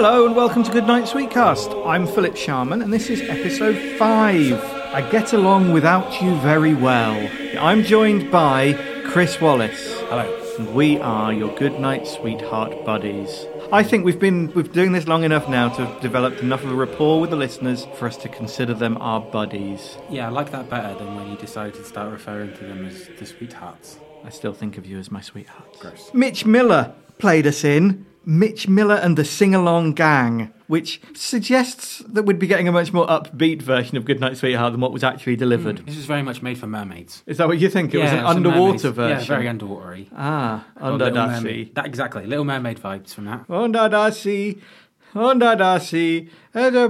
Hello and welcome to Goodnight Sweetcast. I'm Philip Sharman and this is episode 5. I get along without you very well. I'm joined by Chris Wallace. Hello. And we are your Goodnight Sweetheart buddies. I think we've been doing this long enough now to have developed enough of a rapport with the listeners for us to consider them our buddies. Yeah, I like that better than when you decided to start referring to them as the sweethearts. I still think of you as my sweethearts. Gross. Mitch Miller played us in Mitch Miller and the Sing-Along Gang, which suggests that we'd be getting a much more upbeat version of Goodnight Sweetheart than what was actually delivered. This was very much made for mermaids. Is that what you think? It was an some underwater mermaids. version? Yeah, very underwatery. Under the sea. That exactly. Little Mermaid vibes from that. Under the sea, under the sea, under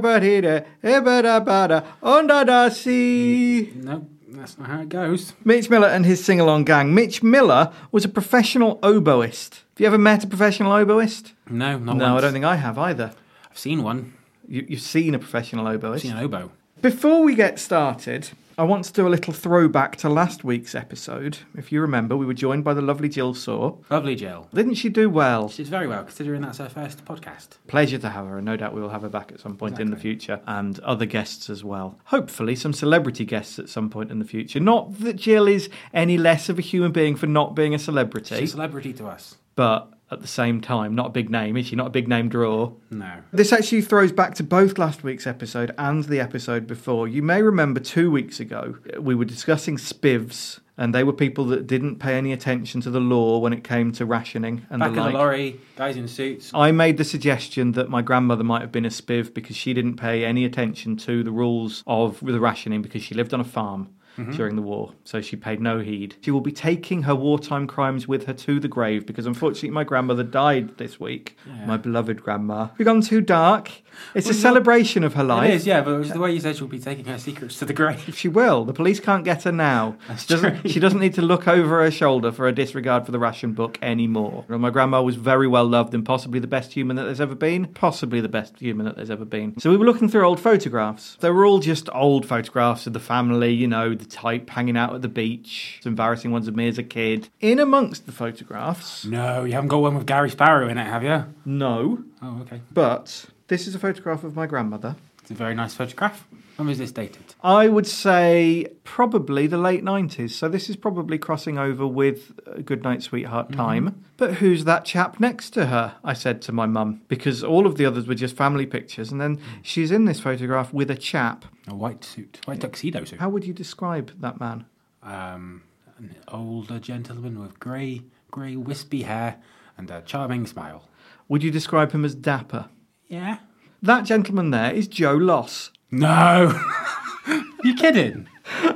the sea. No, that's not how it goes. Mitch Miller and his Sing-Along Gang. Mitch Miller was a professional oboist. Have you ever met a professional oboist? No, not No, once. I don't think I have either. I've seen one. You've seen a professional oboist? I've seen an oboe. Before we get started, I want to do a little throwback to last week's episode. If you remember, we were joined by the lovely Jill Saw. Lovely Jill. Didn't she do well? She did very well, considering that's her first podcast. Pleasure to have her, and no doubt we will have her back at some point in the Exactly. future, and other guests as well. Hopefully some celebrity guests at some point in the future. Not that Jill is any less of a human being for not being a celebrity, She's a celebrity to us. but at the same time, not a big name, is she? Not a big name draw. No. This actually throws back to both last week's episode and the episode before. You may remember 2 weeks ago, we were discussing spivs, and they were people that didn't pay any attention to the law when it came to rationing and Back in the the like. lorry, guys in suits. I made the suggestion that my grandmother might have been a spiv because she didn't pay any attention to the rules of the rationing because she lived on a farm during the war, so she paid no heed. She will be taking her wartime crimes with her to the grave because unfortunately my grandmother died this week. Yeah. My beloved grandma. We've gone too dark. It's a celebration of her life. It is, yeah, but it was the way you said she'll be taking her secrets to the grave. She will. The police can't get her now. That's She doesn't need to look over her shoulder for a disregard for the ration book anymore. My grandma was very well loved and possibly the best human that there's ever been. Possibly the best human that there's ever been. So we were looking through old photographs. They were all just old photographs of the family, you know, the type hanging out at the beach. Some embarrassing ones of me as a kid. In amongst the photographs... No, you haven't got one with Gary Sparrow in it, have you? No. Oh, okay. But this is a photograph of my grandmother. It's a very nice photograph. When was this dated? I would say probably the late 90s. So this is probably crossing over with Goodnight Sweetheart time. But who's that chap next to her? I said to my mum, because all of the others were just family pictures. And then she's in this photograph with a chap. A white suit. White tuxedo suit. How would you describe that man? An older gentleman with grey wispy hair and a charming smile. Would you describe him as dapper? Yeah. That gentleman there is Joe Loss. No! You kidding?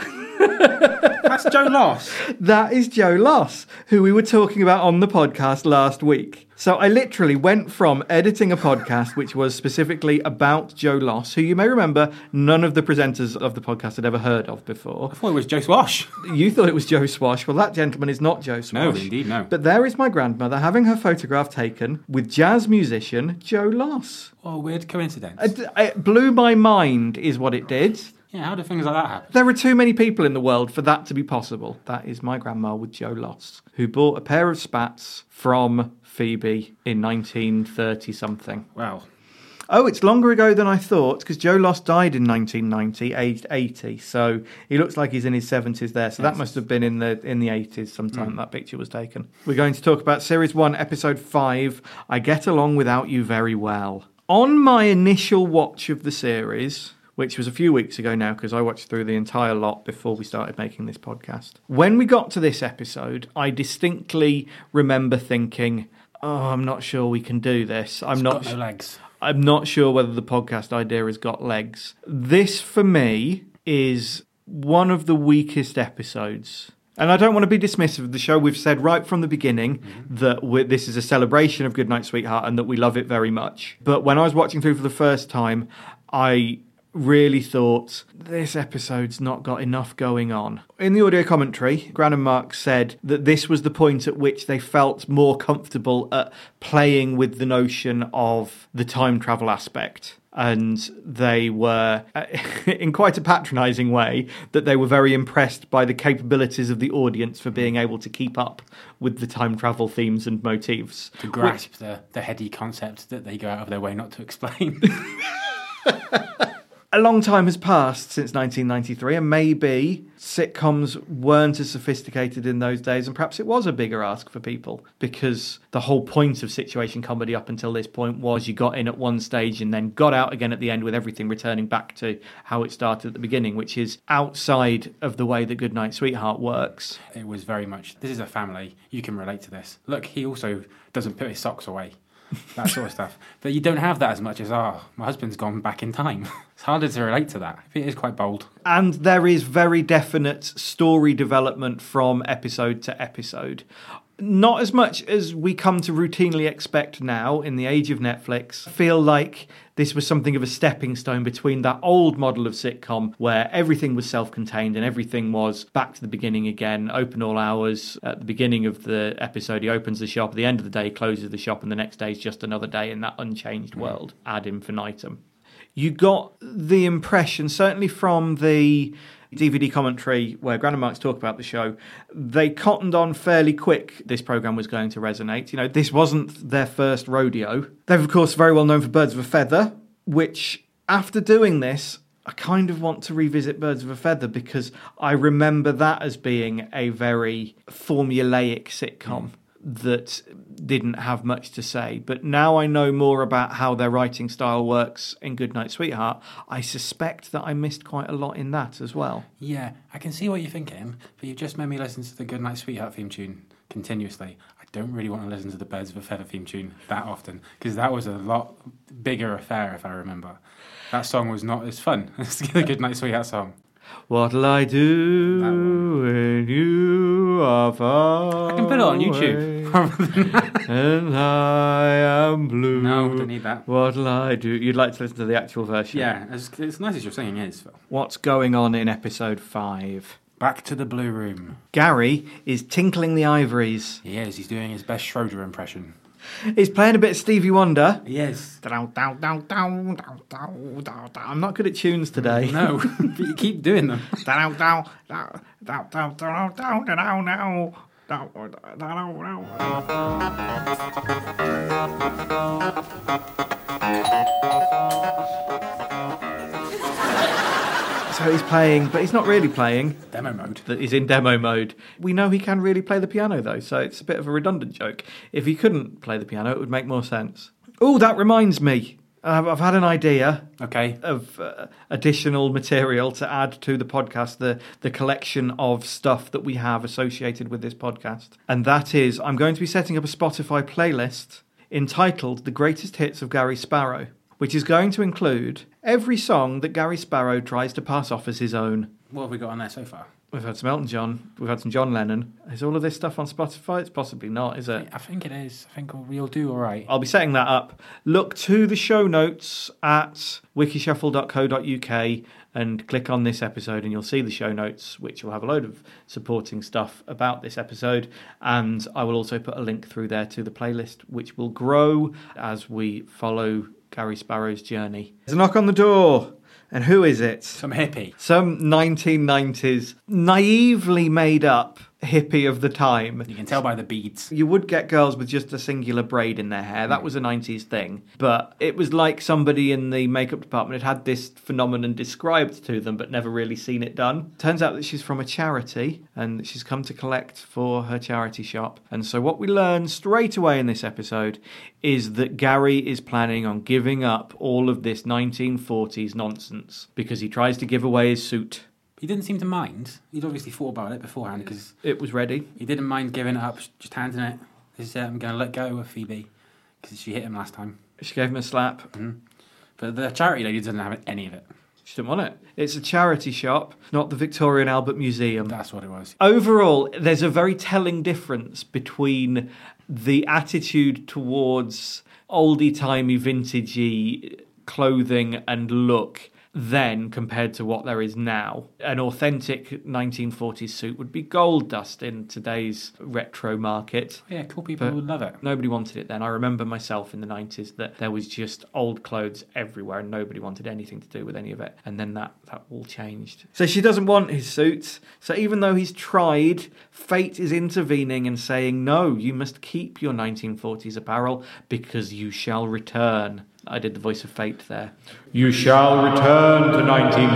That's Joe Loss. That is Joe Loss, who we were talking about on the podcast last week. So I literally went from editing a podcast which was specifically about Joe Loss, who you may remember none of the presenters of the podcast had ever heard of before. I thought it was Joe Swash. You thought it was Joe Swash. Well, that gentleman is not Joe Swash. No, indeed, no. But there is my grandmother having her photograph taken with jazz musician Joe Loss. What a weird coincidence. It blew my mind, is what it did. Yeah, how do things like that happen? There are too many people in the world for that to be possible. That is my grandma with Joe Loss, who bought a pair of spats from Phoebe in 1930-something. Wow. Oh, it's longer ago than I thought, because Joe Loss died in 1990, aged 80. So he looks like he's in his 70s there. So that must have been in the 80s sometime that picture was taken. We're going to talk about Series 1, Episode 5, I Get Along Without You Very Well. On my initial watch of the series, which was a few weeks ago now, because I watched through the entire lot before we started making this podcast. When we got to this episode, I distinctly remember thinking, oh, I'm not sure we can do this. It's got no legs. I'm not sure whether the podcast idea has got legs. This, for me, is one of the weakest episodes. And I don't want to be dismissive of the show. We've said right from the beginning that this is a celebration of Goodnight Sweetheart and that we love it very much. But when I was watching through for the first time, I really thought this episode's not got enough going on. In the audio commentary, Gran and Mark said that this was the point at which they felt more comfortable at playing with the notion of the time travel aspect. and they were, in quite a patronising way, that they were very impressed by the capabilities of the audience for being able to keep up with the time travel themes and motifs. To grasp the heady concept that they go out of their way not to explain. A long time has passed since 1993, and maybe sitcoms weren't as sophisticated in those days, and perhaps it was a bigger ask for people, because the whole point of situation comedy up until this point was you got in at one stage and then got out again at the end, with everything returning back to how it started at the beginning, which is outside of the way that Goodnight Sweetheart works. It was very much, this is a family, you can relate to this. Look, he also doesn't put his socks away. That sort of stuff. But you don't have that as much as, my husband's gone back in time. It's harder to relate to that. It is quite bold. And there is very definite story development from episode to episode. Not as much as we come to routinely expect now in the age of Netflix. I feel like this was something of a stepping stone between that old model of sitcom where everything was self-contained and everything was back to the beginning again, open all hours. At the beginning of the episode, he opens the shop. At the end of the day, he closes the shop, and the next day is just another day in that unchanged world, ad infinitum. You got the impression, certainly from the DVD commentary where Gran and Marks talk about the show, they cottoned on fairly quick this programme was going to resonate. You know, this wasn't their first rodeo. They're, of course, very well known for Birds of a Feather, which, after doing this, I kind of want to revisit Birds of a Feather because I remember that as being a very formulaic sitcom that didn't have much to say. But now I know more about how their writing style works in Goodnight Sweetheart, I suspect that I missed quite a lot in that as well. Yeah, I can see what you're thinking, but you've just made me listen to the Goodnight Sweetheart theme tune continuously. I don't really want to listen to the Birds of a Feather theme tune that often, because that was a lot bigger affair, if I remember. That song was not as fun as the Goodnight Sweetheart song. What'll I do when you are far I can put it on YouTube. and I am blue. No, don't need that. What'll I do? You'd like to listen to the actual version? Yeah, it's nice as your singing is, Phil. What's going on in episode 5? Back to the Blue Room. Gary is tinkling the ivories. He is. He's doing his best Schroeder impression. He's playing a bit of Stevie Wonder. Yes. I'm not good at tunes today. No, but you keep doing them. So he's playing, but he's not really playing. Demo mode. He's in demo mode. We know he can really play the piano, though, so it's a bit of a redundant joke. If he couldn't play the piano, it would make more sense. Oh, that reminds me. I've had an idea of additional material to add to the podcast, the collection of stuff that we have associated with this podcast. And that is, I'm going to be setting up a Spotify playlist entitled The Greatest Hits of Gary Sparrow, which is going to include every song that Gary Sparrow tries to pass off as his own. What have we got on there so far? We've had some Elton John. We've had some John Lennon. Is all of this stuff on Spotify? It's possibly not, is it? I think it is. I think we'll do all right. I'll be setting that up. Look to the show notes at wikishuffle.co.uk and click on this episode and you'll see the show notes, which will have a load of supporting stuff about this episode. And I will also put a link through there to the playlist, which will grow as we follow Gary Sparrow's journey. There's a knock on the door. And who is it? Some hippie. Some 1990s naively made up hippie of the time. You can tell by the beads. You would get girls with just a singular braid in their hair. That was a 90s thing. But it was like somebody in the makeup department had this phenomenon described to them but never really seen it done. Turns out that she's from a charity and she's come to collect for her charity shop. And so what we learn straight away in this episode is that Gary is planning on giving up all of this 1940s nonsense because he tries to give away his suit. He didn't seem to mind. He'd obviously thought about it beforehand because it was ready. He didn't mind giving it up, just handing it. He said, I'm going to let go of Phoebe because she hit him last time. She gave him a slap. Mm-hmm. But the charity lady doesn't have any of it. She didn't want it. It's a charity shop, not the Victoria and Albert Museum. That's what it was. Overall, there's a very telling difference between the attitude towards oldie-timey, vintagey clothing and look then compared to what there is now. An authentic 1940s suit would be gold dust in today's retro market. Yeah, cool people would love it. Nobody wanted it then. I remember myself in the 90s that there was just old clothes everywhere and nobody wanted anything to do with any of it. And then that all changed. So she doesn't want his suits. So even though he's tried, fate is intervening and saying, no, you must keep your 1940s apparel because you shall return. I did the voice of fate there. You shall return to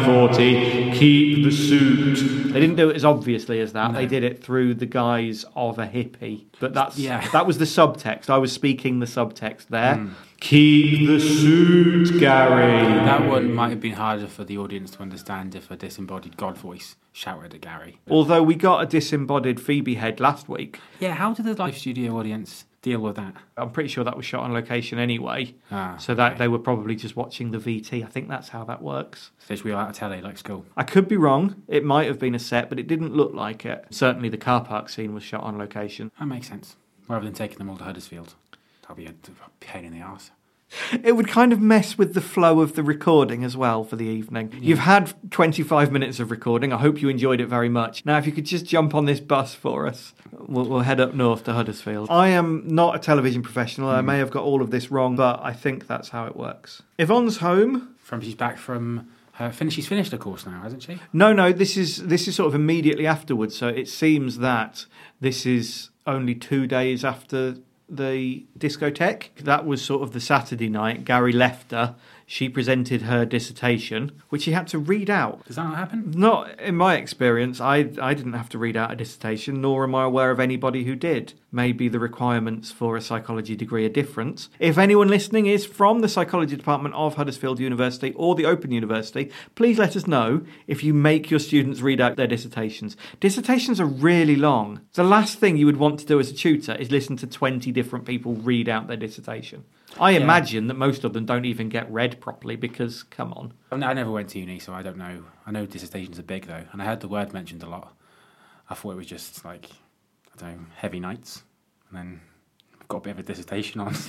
1940. Keep the suit. They didn't do it as obviously as that. No. They did it through the guise of a hippie. But that was the subtext. I was speaking the subtext there. Keep the suit, Gary. That one might have been harder for the audience to understand if a disembodied God voice shouted at Gary. Although we got a disembodied Phoebe head last week. Yeah, how did the live studio audience deal with that? I'm pretty sure that was shot on location anyway. So that they were probably just watching the VT. I think that's how that works. Stage wheel out of telly like school. I could be wrong. It might have been a set, but it didn't look like it. Certainly the car park scene was shot on location. That makes sense. Rather than taking them all to Huddersfield. That'll be a pain in the arse. It would kind of mess with the flow of the recording as well for the evening. Yeah. You've had 25 minutes of recording. I hope you enjoyed it very much. Now, if you could just jump on this bus for us, we'll head up north to Huddersfield. I am not a television professional. I may have got all of this wrong, but I think that's how it works. Yvonne's home. She's back from her finish. She's finished her course now, hasn't she? No. This is sort of immediately afterwards. So it seems that this is only 2 days after the discotheque. That was sort of the Saturday night. Gary left her. She presented her dissertation, which she had to read out. Does that not happen? Not in my experience. I didn't have to read out a dissertation, nor am I aware of anybody who did. Maybe the requirements for a psychology degree are different. If anyone listening is from the psychology department of Huddersfield University or the Open University, please let us know if you make your students read out their dissertations. Dissertations are really long. The last thing you would want to do as a tutor is listen to 20 different people read out their dissertation. I imagine that most of them don't even get read properly because, come on. I never went to uni, so I don't know. I know dissertations are big, though, and I heard the word mentioned a lot. I thought it was just, like, I don't know, heavy nights, and then I've got a bit of a dissertation on.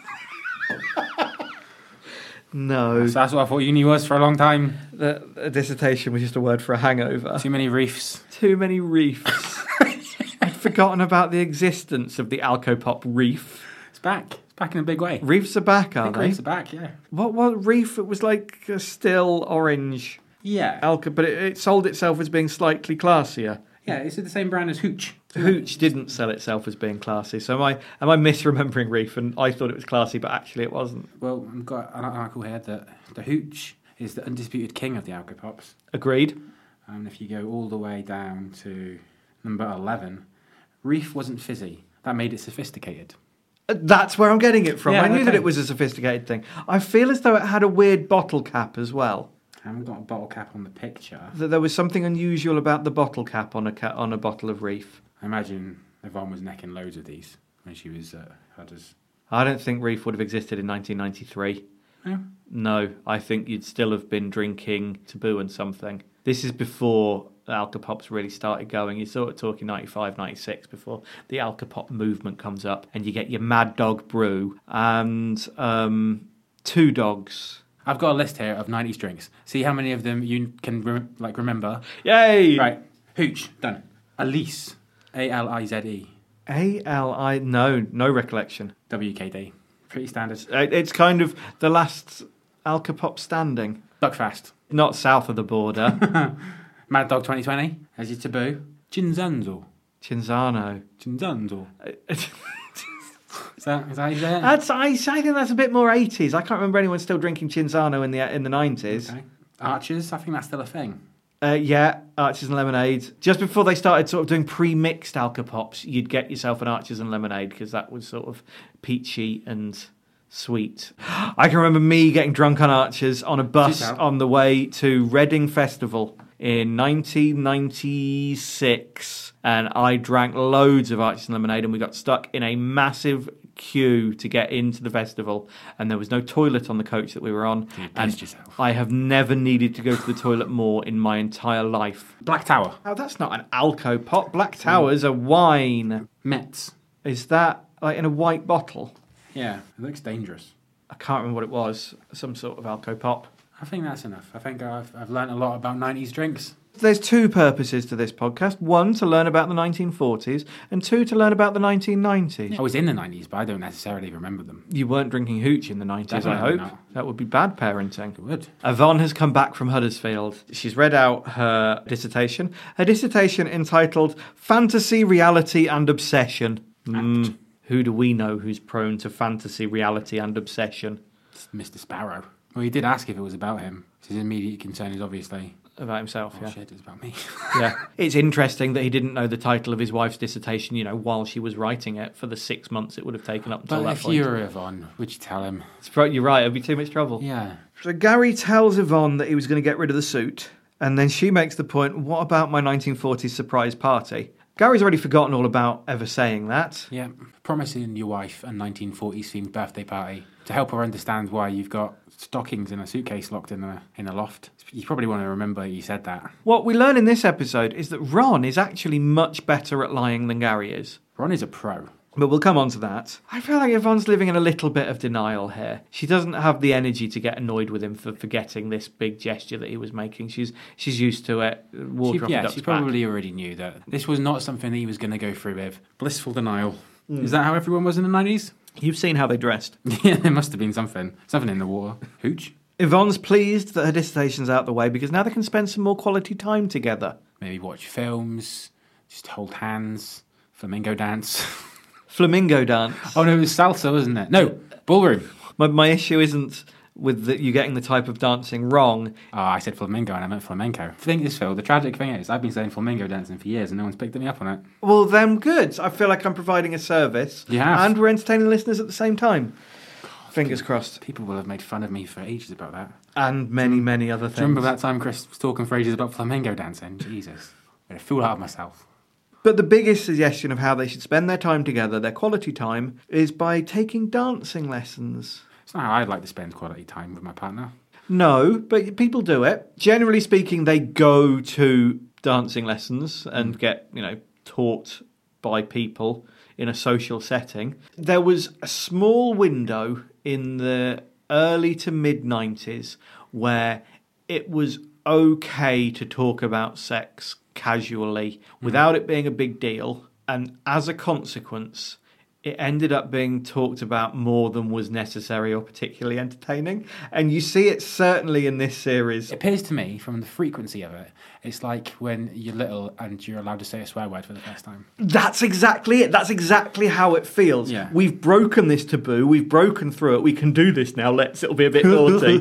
No. So that's what I thought uni was for a long time. A dissertation was just a word for a hangover. Too many reefs. Too many reefs. I'd forgotten about the existence of the Alcopop reef. It's back. Back in a big way. Reefs are back, are they? Reefs are back, yeah. What reef? It was like a still orange. Yeah. But it sold itself as being slightly classier. Yeah, it's the same brand as Hooch. Hooch didn't sell itself as being classy. So am I misremembering Reef? And I thought it was classy, but actually it wasn't. Well, I've got an article here that the Hooch is the undisputed king of the Alcopops. Agreed. And if you go all the way down to number 11, Reef wasn't fizzy. That made it sophisticated. That's where I'm getting it from. Yeah, I knew that it was a sophisticated thing. I feel as though it had a weird bottle cap as well. I haven't got a bottle cap on the picture. There was something unusual about the bottle cap on a bottle of Reef. I imagine Yvonne was necking loads of these when she was Hudders. I don't think Reef would have existed in 1993. No? No, I think you'd still have been drinking Taboo and something. This is before the Alcopops really started going. You're sort of talking 95, 96 before the Alcopop movement comes up, and you get your Mad Dog Brew and Two Dogs. I've got a list here of 90s drinks. See how many of them you can remember. Yay! Right, Hooch, done. Alize, A-L-I-Z-E. A-L-I... No recollection. WKD, pretty standard. It's kind of the last Alcopop standing. Buckfast. Not south of the border. Mad Dog 2020, as your Taboo. Cinzano. Is that how you say it? I think that's a bit more 80s. I can't remember anyone still drinking Cinzano in the 90s. Okay. Archers, I think that's still a thing. Yeah, Archers and Lemonade. Just before they started sort of doing pre-mixed Alcopops, you'd get yourself an Archers and Lemonade because that was sort of peachy and sweet. I can remember me getting drunk on Archers on a bus on the way to Reading Festival in 1996, and I drank loads of Archers and Lemonade, and we got stuck in a massive queue to get into the festival, and there was no toilet on the coach that we were on, and I have never needed to go to the toilet more in my entire life. Black Tower. Oh, that's not an Alcopop. Black Tower's a wine. Metz. Is that like in a white bottle? Yeah, it looks dangerous. I can't remember what it was. Some sort of Alcopop. I think that's enough. I think I've learned a lot about 90s drinks. There's two purposes to this podcast. One, to learn about the 1940s, and two, to learn about the 1990s. I was in the 90s, but I don't necessarily remember them. You weren't drinking hooch in the 90s, Definitely I hope. not. That would be bad parenting. It would. Yvonne has come back from Huddersfield. She's read out her dissertation. Her dissertation entitled Fantasy, Reality and Obsession. Who do we know who's prone to fantasy, reality and obsession? It's Mr. Sparrow. Well, he did ask if it was about him. His immediate concern is obviously... About himself, oh, yeah. shit, it's about me. Yeah. It's interesting that he didn't know the title of his wife's dissertation, while she was writing it for the 6 months it would have taken up until But that if point. you were Yvonne, would you tell him? You're right, it'd be too much trouble. Yeah. So Gary tells Yvonne that he was going to get rid of the suit, and then she makes the point, what about my 1940s surprise party? Gary's already forgotten all about ever saying that. Yeah. Promising your wife a 1940s themed birthday party to help her understand why you've got stockings in a suitcase locked in a loft. You probably want to remember you said that. What we learn in this episode is that Ron is actually much better at lying than Gary is. Ron is a pro. But we'll come on to that. I feel like Yvonne's living in a little bit of denial here. She doesn't have the energy to get annoyed with him for forgetting this big gesture that he was making. She's used to it. Water off a duck's She back. probably already knew that this was not something that he was going to go through with. Blissful denial. Is that how everyone was in the 90s? You've seen how they dressed. Yeah, there must have been something in the water. Hooch? Yvonne's pleased that her dissertation's out the way because now they can spend some more quality time together. Maybe watch films, just hold hands, flamingo dance. Flamingo dance. Oh no, it was salsa, wasn't it? No, ballroom. My issue isn't with you getting the type of dancing wrong. Oh, I said flamingo and I meant flamenco. The thing is, Phil, the tragic thing is, I've been saying flamingo dancing for years and no one's picked me up on it. Well, then good. I feel like I'm providing a service. You have. And we're entertaining listeners at the same time. Fingers crossed. People will have made fun of me for ages about that. And many, many other things. Do you remember that time Chris was talking for ages about flamingo dancing? Jesus. I'm going to fool out of myself. But the biggest suggestion of how they should spend their time together, their quality time, is by taking dancing lessons. It's not how I'd like to spend quality time with my partner. No, but people do it. Generally speaking, they go to dancing lessons and get, taught by people in a social setting. There was a small window in the early to mid-90s where it was okay to talk about sex casually without it being a big deal. And as a consequence, it ended up being talked about more than was necessary or particularly entertaining. And you see it certainly in this series. It appears to me, from the frequency of it, it's like when you're little and you're allowed to say a swear word for the first time. That's exactly it. That's exactly how it feels. Yeah. We've broken this taboo. We've broken through it. We can do this now. It'll be a bit naughty.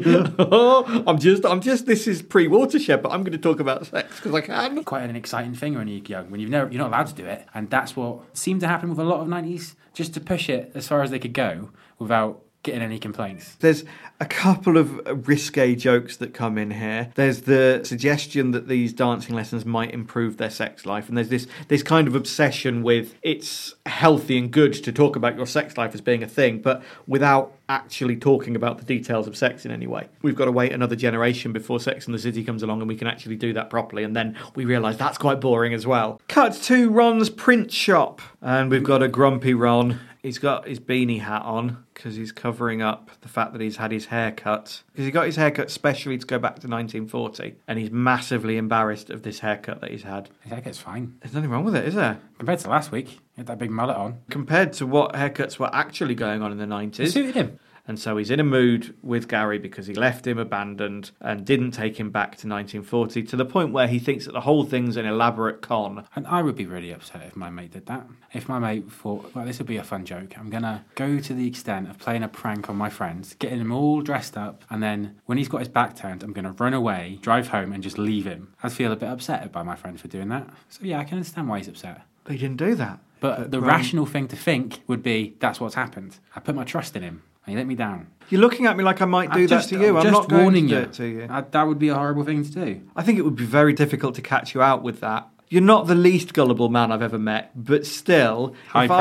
I'm just, this is pre-Watershed, but I'm going to talk about sex because I can. Quite an exciting thing when you're young, when you're not allowed to do it. And that's what seemed to happen with a lot of 90s, just to push it as far as they could go without getting any complaints. There's a couple of risque jokes that come in here. There's the suggestion that these dancing lessons might improve their sex life, and there's this kind of obsession with it's healthy and good to talk about your sex life as being a thing, but without actually talking about the details of sex in any way. We've got to wait another generation before Sex and the City comes along and we can actually do that properly, and then we realise that's quite boring as well. Cut to Ron's print shop, and we've got a grumpy Ron. He's got his beanie hat on because he's covering up the fact that he's had his hair cut. Because he got his hair cut specially to go back to 1940. And he's massively embarrassed of this haircut that he's had. His haircut's fine. There's nothing wrong with it, is there? Compared to last week, he had that big mullet on. Compared to what haircuts were actually going on in the 90s. It suited him. And so he's in a mood with Gary because he left him abandoned and didn't take him back to 1940, to the point where he thinks that the whole thing's an elaborate con. And I would be really upset if my mate did that. If my mate thought, well, this would be a fun joke, I'm going to go to the extent of playing a prank on my friends, getting him all dressed up, and then when he's got his back turned, I'm going to run away, drive home, and just leave him. I'd feel a bit upset by my friend for doing that. So yeah, I can understand why he's upset. But he didn't do that. But the rational thing to think would be, that's what's happened. I put my trust in him, and he let me down. You're looking at me like I might do that to you. I'm not going to do it to you. That would be a horrible thing to do. I think it would be very difficult to catch you out with that. You're not the least gullible man I've ever met, but still,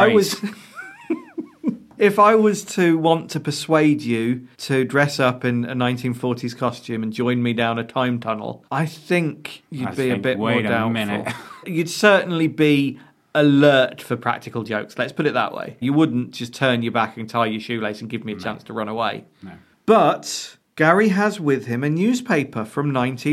if I was to want to persuade you to dress up in a 1940s costume and join me down a time tunnel, I think you'd be a bit more doubtful. You'd certainly be alert for practical jokes. Let's put it that way. You wouldn't just turn your back and tie your shoelace and give me a chance to run away. No. But Gary has with him a newspaper from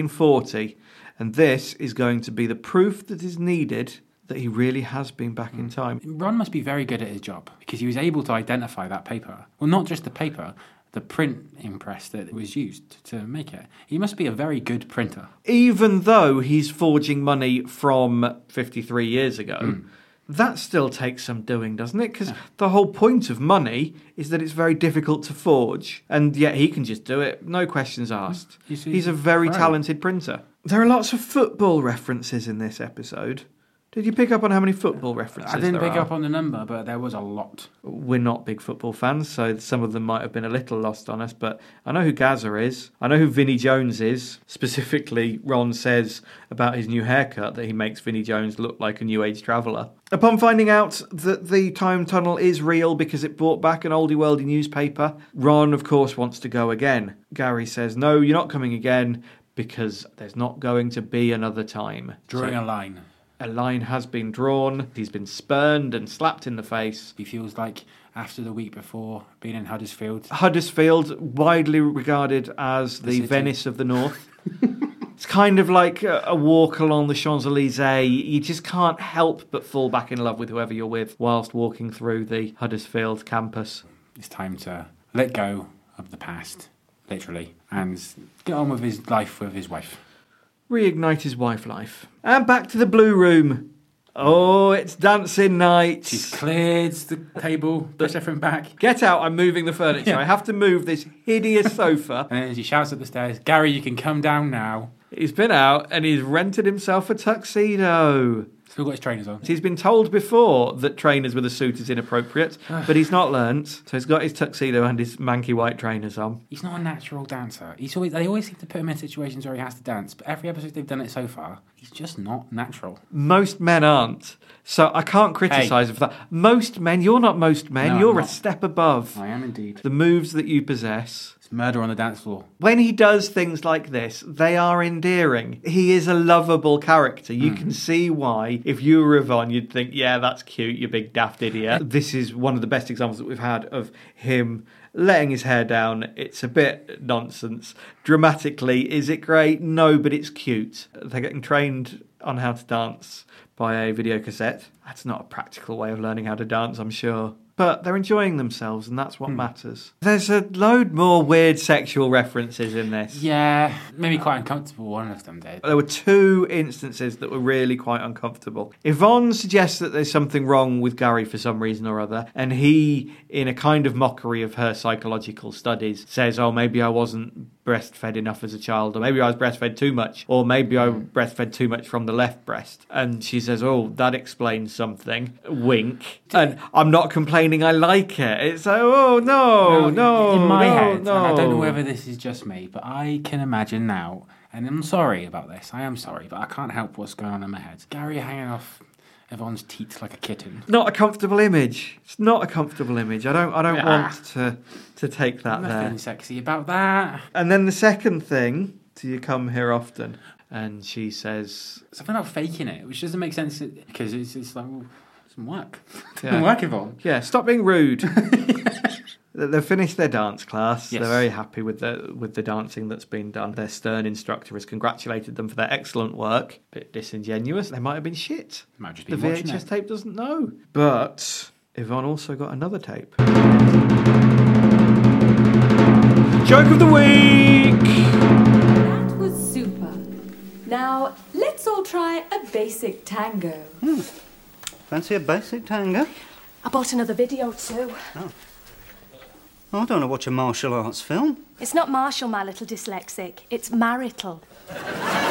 1940, and this is going to be the proof that is needed that he really has been back in time. Ron must be very good at his job because he was able to identify that paper. Well, not just the paper, the print impress that was used to make it. He must be a very good printer. Even though he's forging money from 53 years ago, that still takes some doing, doesn't it? Because the whole point of money is that it's very difficult to forge, and yet he can just do it, no questions asked. He's a very talented printer. There are lots of football references in this episode. Did you pick up on how many football references there are? I didn't pick up on the number, but there was a lot. We're not big football fans, so some of them might have been a little lost on us, but I know who Gazza is. I know who Vinnie Jones is. Specifically, Ron says about his new haircut that he makes Vinnie Jones look like a New Age traveller. Upon finding out that the time tunnel is real because it brought back an oldie-worldy newspaper, Ron, of course, wants to go again. Gary says, no, you're not coming again because there's not going to be another time. Drawing a line. A line has been drawn. He's been spurned and slapped in the face. He feels like after the week before being in Huddersfield. Huddersfield, widely regarded as the Venice of the North. It's kind of like a walk along the Champs-Élysées. You just can't help but fall back in love with whoever you're with whilst walking through the Huddersfield campus. It's time to let go of the past, literally, and get on with his life with his wife. Reignite his wife life. And back to the Blue Room. Oh, it's dancing night. She's cleared the table, pushed everything back. Get out, I'm moving the furniture. I have to move this hideous sofa. And then she shouts up the stairs, Gary, you can come down now. He's been out and he's rented himself a tuxedo. Still got his trainers on. He's been told before that trainers with a suit is inappropriate, but he's not learnt. So he's got his tuxedo and his manky white trainers on. He's not a natural dancer. They always seem to put him in situations where he has to dance, but every episode they've done it so far, he's just not natural. Most men aren't. So I can't criticise him for that. Most men, you're not most men. No, you're a step above. I am indeed. The moves that you possess. It's murder on the dance floor. When he does things like this, they are endearing. He is a lovable character. You can see why, if you were Yvonne, you'd think, yeah, that's cute, you big daft idiot. This is one of the best examples that we've had of him letting his hair down. It's a bit nonsense. Dramatically, is it great? No, but it's cute. They're getting trained on how to dance by a video cassette. That's not a practical way of learning how to dance, I'm sure. But they're enjoying themselves, and that's what matters. There's a load more weird sexual references in this. Yeah, maybe quite uncomfortable, one of them did. There were two instances that were really quite uncomfortable. Yvonne suggests that there's something wrong with Gary for some reason or other, and he, in a kind of mockery of her psychological studies, says, oh, maybe I wasn't breastfed enough as a child, or maybe I was breastfed too much, or maybe I breastfed too much from the left breast. And she says, oh, that explains something. Wink. And I'm not complaining, I like it. It's like, oh, no. In my head, and I don't know whether this is just me, but I can imagine now, and I'm sorry about this, I am sorry, but I can't help what's going on in my head. Gary hanging off Yvonne's teats like a kitten. Not a comfortable image. It's not a comfortable image. I don't want to take that there. Nothing sexy about that. And then the second thing, do you come here often? And she says something about faking it, which doesn't make sense because it's like, well, some work. Yeah. Some work, Yvonne. Yeah, stop being rude. They've finished their dance class. Yes. They're very happy with the dancing that's been done. Their stern instructor has congratulated them for their excellent work. Bit disingenuous. They might have been shit. Might just be The watching VHS it. tape doesn't know. But Yvonne also got another tape. Joke of the week! That was super. Now, let's all try a basic tango. Fancy a basic tango? I bought another video too. I don't want to watch a martial arts film. It's not martial, my little dyslexic. It's marital. Yeah?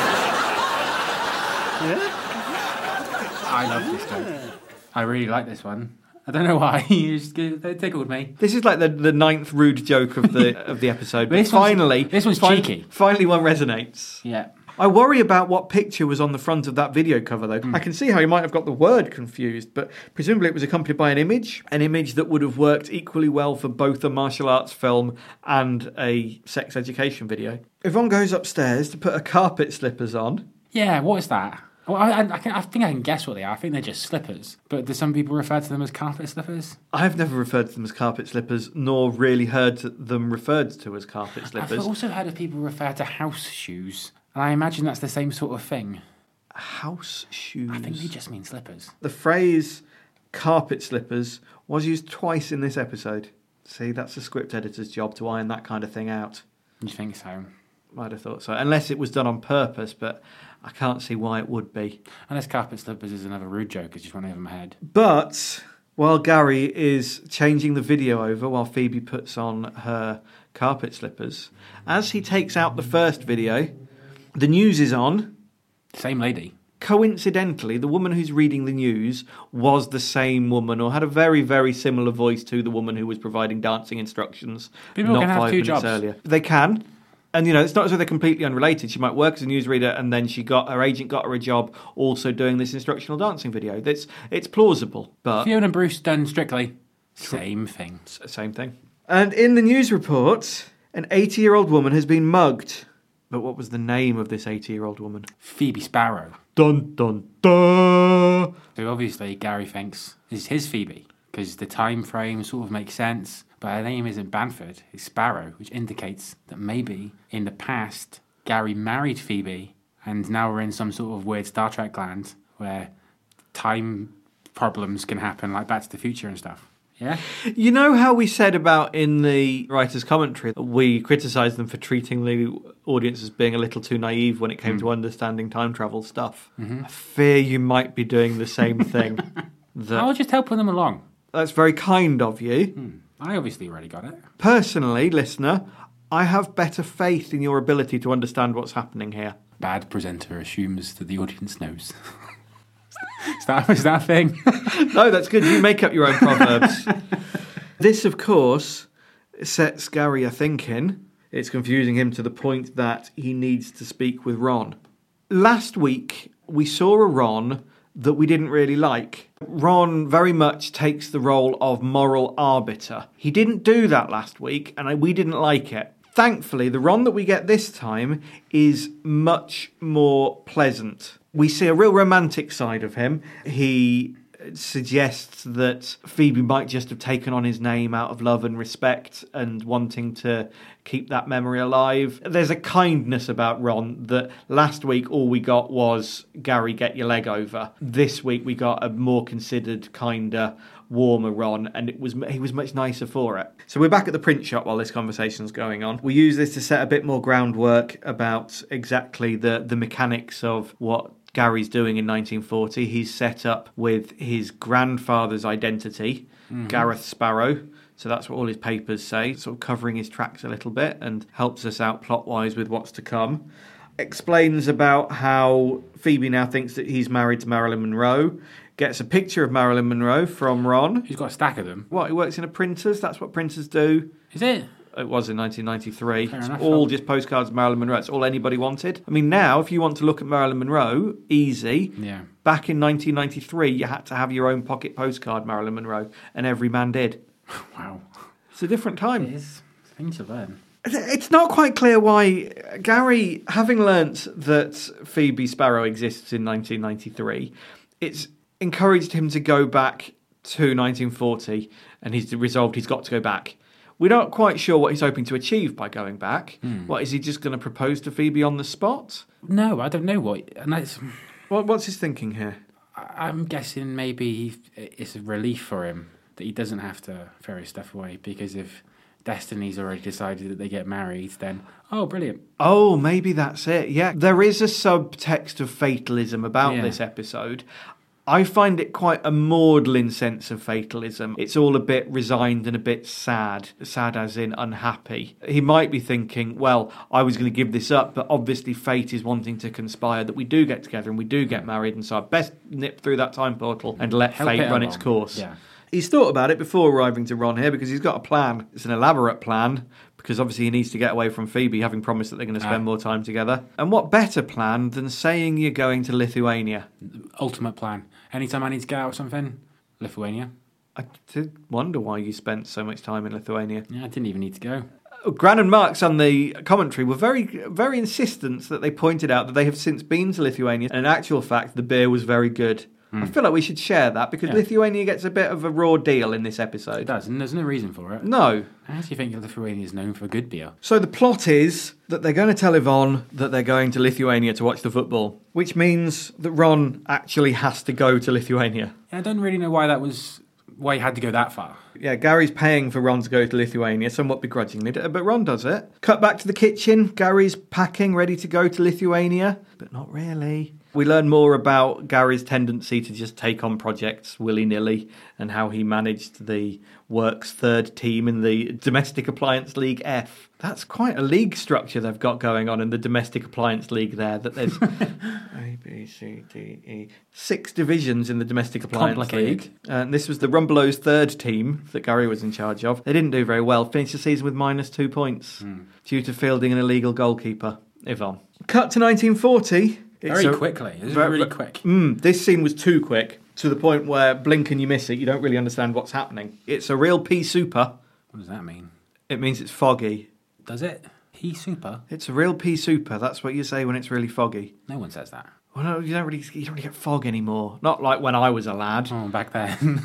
I love this joke. I really like this one. I don't know why. It tickled me. This is like the ninth rude joke of the of the episode. But This one's cheeky. Finally, one resonates. Yeah. I worry about what picture was on the front of that video cover, though. I can see how you might have got the word confused, but presumably it was accompanied by an image that would have worked equally well for both a martial arts film and a sex education video. Yvonne goes upstairs to put her carpet slippers on. Yeah, what is that? Well, I think I can guess what they are. I think they're just slippers. But do some people refer to them as carpet slippers? I've never referred to them as carpet slippers, nor really heard them referred to as carpet slippers. I've also heard of people refer to house shoes. And I imagine that's the same sort of thing. House shoes? I think they just mean slippers. The phrase carpet slippers was used twice in this episode. See, that's the script editor's job to iron that kind of thing out. You think so? I'd have thought so. Unless it was done on purpose, but I can't see why it would be. Unless carpet slippers is another rude joke, it's just one over my head. But while Gary is changing the video over while Phoebe puts on her carpet slippers, as he takes out the first video, the news is on. Same lady. Coincidentally, the woman who's reading the news was the same woman, or had a very, very similar voice to the woman who was providing dancing instructions. People not can have 5 two minutes jobs. earlier. They can. And, it's not as though they're completely unrelated. She might work as a newsreader and then her agent got her a job also doing this instructional dancing video. It's plausible, but... Fiona and Bruce done Strictly. Same thing. Same thing. And in the news report, an 80-year-old woman has been mugged. But what was the name of this 80-year-old woman? Phoebe Sparrow. Dun, dun, dun! So obviously Gary thinks this is his Phoebe, because the time frame sort of makes sense. But her name isn't Banford, it's Sparrow, which indicates that maybe in the past Gary married Phoebe, and now we're in some sort of weird Star Trek land where time problems can happen, like Back to the Future and stuff. Yeah? You know how we said about in the writer's commentary that we criticised them for treating the audience as being a little too naive when it came to understanding time travel stuff? I fear you might be doing the same thing. I was just helping them along. That's very kind of you. I obviously already got it. Personally, listener, I have better faith in your ability to understand what's happening here. Bad presenter assumes that the audience knows. Is that a thing? No, that's good. You make up your own proverbs. This, of course, sets Gary a-thinking. It's confusing him to the point that he needs to speak with Ron. Last week, we saw a Ron that we didn't really like. Ron very much takes the role of moral arbiter. He didn't do that last week, and we didn't like it. Thankfully, the Ron that we get this time is much more pleasant. We see a real romantic side of him. He suggests that Phoebe might just have taken on his name out of love and respect and wanting to keep that memory alive. There's a kindness about Ron that last week all we got was Gary, get your leg over. This week we got a more considered, kinder, warmer Ron, and he was much nicer for it. So we're back at the print shop while this conversation's going on. We use this to set a bit more groundwork about exactly the mechanics of what Gary's doing in 1940. He's set up with his grandfather's identity, Gareth Sparrow. So that's what all his papers say, sort of covering his tracks a little bit and helps us out plot-wise with what's to come. Explains about how Phoebe now thinks that he's married to Marilyn Monroe. Gets a picture of Marilyn Monroe from Ron. He's got a stack of them. What, he works in a printer's? That's what printers do. Is it? It was in 1993. Fair It's enough. all just postcards of Marilyn Monroe. It's all anybody wanted. I mean, now, if you want to look at Marilyn Monroe, easy. Yeah. Back in 1993, you had to have your own pocket postcard, Marilyn Monroe, and every man did. Wow. It's a different time. It is. Things to learn. It's not quite clear why Gary, having learnt that Phoebe Sparrow exists in 1993, it's encouraged him to go back to 1940, and he's resolved he's got to go back. We're not quite sure what he's hoping to achieve by going back. What, is he just going to propose to Phoebe on the spot? No, I don't know what. And that's. What's his thinking here? I'm guessing maybe it's a relief for him that he doesn't have to throw his stuff away, because if Destiny's already decided that they get married, then, oh, brilliant. Oh, maybe that's it. Yeah, there is a subtext of fatalism about Yeah. this episode. I find it quite a maudlin sense of fatalism. It's all a bit resigned and a bit sad. Sad as in unhappy. He might be thinking, well, I was going to give this up, but obviously fate is wanting to conspire that we do get together and we do get married, and so I best nip through that time portal and let Help fate it run along. its course. Yeah. He's thought about it before arriving to Ron here because he's got a plan. It's an elaborate plan because obviously he needs to get away from Phoebe, having promised that they're going to spend more time together. And what better plan than saying you're going to Lithuania? Ultimate plan. Anytime I need to get out of something, Lithuania. I did wonder why you spent so much time in Lithuania. Yeah, I didn't even need to go. Gran and Marks on the commentary were very, very insistent that they pointed out that they have since been to Lithuania, and in actual fact, the beer was very good. I feel like we should share that because Lithuania gets a bit of a raw deal in this episode. It does, and there's no reason for it. No. How do you think Lithuania is known for good beer? So the plot is that they're going to tell Yvonne that they're going to Lithuania to watch the football, which means that Ron actually has to go to Lithuania. Yeah, I don't really know why he had to go that far. Yeah, Gary's paying for Ron to go to Lithuania, somewhat begrudgingly, but Ron does it. Cut back to the kitchen. Gary's packing, ready to go to Lithuania, but not really. We learn more about Gary's tendency to just take on projects willy-nilly and how he managed the Works third team in the Domestic Appliance League F. That's quite a league structure they've got going on in the Domestic Appliance League there, that there's A, B, C, D, E. 6 divisions in the Domestic Appliance League. And this was the Rumbelows third team that Gary was in charge of. They didn't do very well. Finished the season with -2 points due to fielding an illegal goalkeeper, Yvonne. Cut to 1940. Very quickly. It was really quick. This scene was too quick, to the point where blink and you miss it. You don't really understand what's happening. It's a real pea souper. What does that mean? It means it's foggy. Does it? Pea souper? It's a real pea souper. That's what you say when it's really foggy. No one says that. Well, no, you don't really get fog anymore. Not like when I was a lad. Oh, back then.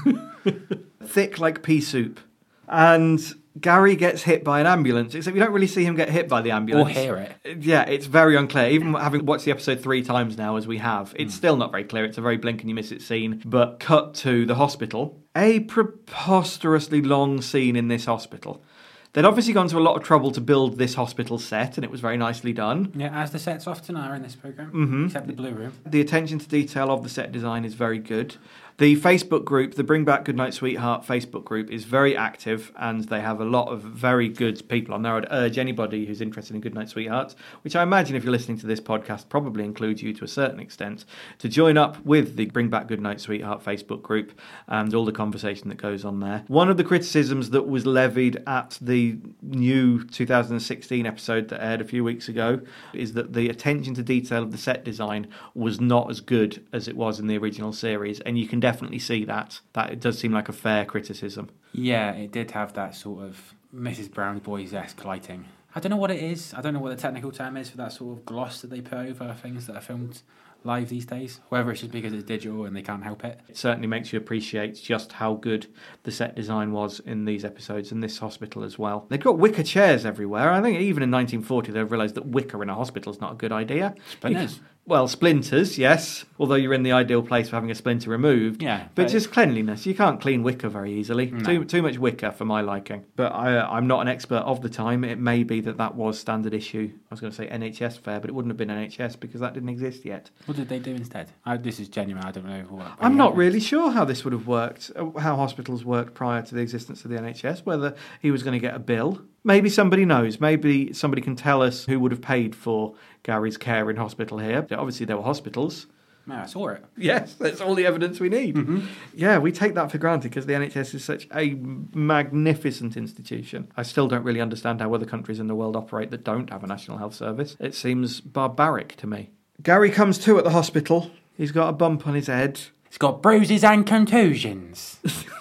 Thick like pea soup. And Gary gets hit by an ambulance, except you don't really see him get hit by the ambulance. Or hear it. Yeah, it's very unclear. Even having watched the episode 3 times now, as we have, it's still not very clear. It's a very blink and you miss it scene. But cut to the hospital. A preposterously long scene in this hospital. They'd obviously gone to a lot of trouble to build this hospital set, and it was very nicely done. Yeah, as the sets often are in this programme, except the Blue Room. The attention to detail of the set design is very good. The Facebook group, the Bring Back Goodnight Sweetheart Facebook group, is very active, and they have a lot of very good people on there. I'd urge anybody who's interested in Goodnight Sweethearts, which I imagine if you're listening to this podcast probably includes you to a certain extent, to join up with the Bring Back Goodnight Sweetheart Facebook group and all the conversation that goes on there. One of the criticisms that was levied at the new 2016 episode that aired a few weeks ago is that the attention to detail of the set design was not as good as it was in the original series, and you can definitely see that it does seem like a fair criticism. Yeah, it did have that sort of Mrs. Brown's Boys-esque lighting. I don't know what it is. I don't know what the technical term is for that sort of gloss that they put over things that are filmed live these days. Whether it's just because it's digital and they can't help it. It certainly makes you appreciate just how good the set design was in these episodes and this hospital as well. They've got wicker chairs everywhere. I think even in 1940 they've realised that wicker in a hospital is not a good idea. Splinters. Well, splinters, yes. Although you're in the ideal place for having a splinter removed. Yeah. But just cleanliness. You can't clean wicker very easily. No. Too much wicker for my liking. But I'm not an expert of the time. It may be that was standard issue. I was going to say NHS fare, but it wouldn't have been NHS because that didn't exist yet. What did they do instead? This is genuine. I don't know. I'm not really sure how this would have worked, how hospitals worked prior to the existence of the NHS, whether he was going to get a bill. Maybe somebody knows. Maybe somebody can tell us who would have paid for Gary's care in hospital here. Obviously, there were hospitals. No, I saw it. Yes, that's all the evidence we need. Mm-hmm. Yeah, we take that for granted because the NHS is such a magnificent institution. I still don't really understand how other countries in the world operate that don't have a National Health Service. It seems barbaric to me. Gary comes to at the hospital. He's got a bump on his head. He's got bruises and contusions.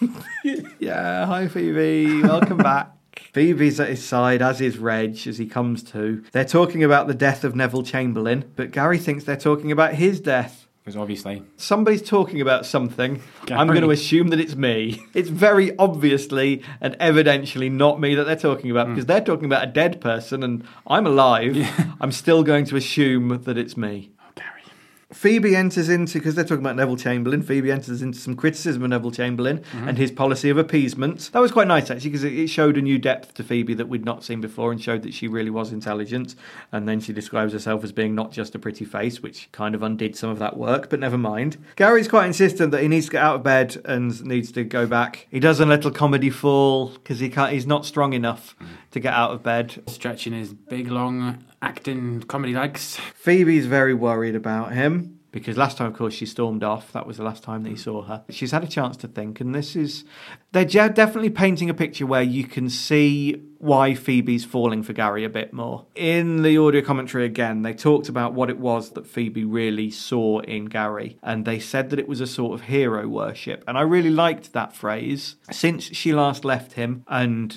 Yeah, hi Phoebe, welcome back. Phoebe's at his side, as is Reg, as he comes to. They're talking about the death of Neville Chamberlain, but Gary thinks they're talking about his death. Because obviously... somebody's talking about something. Gary. I'm going to assume that it's me. It's very obviously and evidentially not me that they're talking about, because they're talking about a dead person and I'm alive. Yeah. I'm still going to assume that it's me. Phoebe enters into, because they're talking about Neville Chamberlain, Phoebe enters into some criticism of Neville Chamberlain and his policy of appeasement. That was quite nice, actually, because it showed a new depth to Phoebe that we'd not seen before and showed that she really was intelligent. And then she describes herself as being not just a pretty face, which kind of undid some of that work, but never mind. Gary's quite insistent that he needs to get out of bed and needs to go back. He does a little comedy fall because he's not strong enough to get out of bed. Stretching his big, long acting comedy legs. Phoebe's very worried about him. Because last time, of course, she stormed off. That was the last time that he saw her. She's had a chance to think, and they're definitely painting a picture where you can see why Phoebe's falling for Gary a bit more. In the audio commentary again, they talked about what it was that Phoebe really saw in Gary, and they said that it was a sort of hero worship. And I really liked that phrase. Since she last left him, and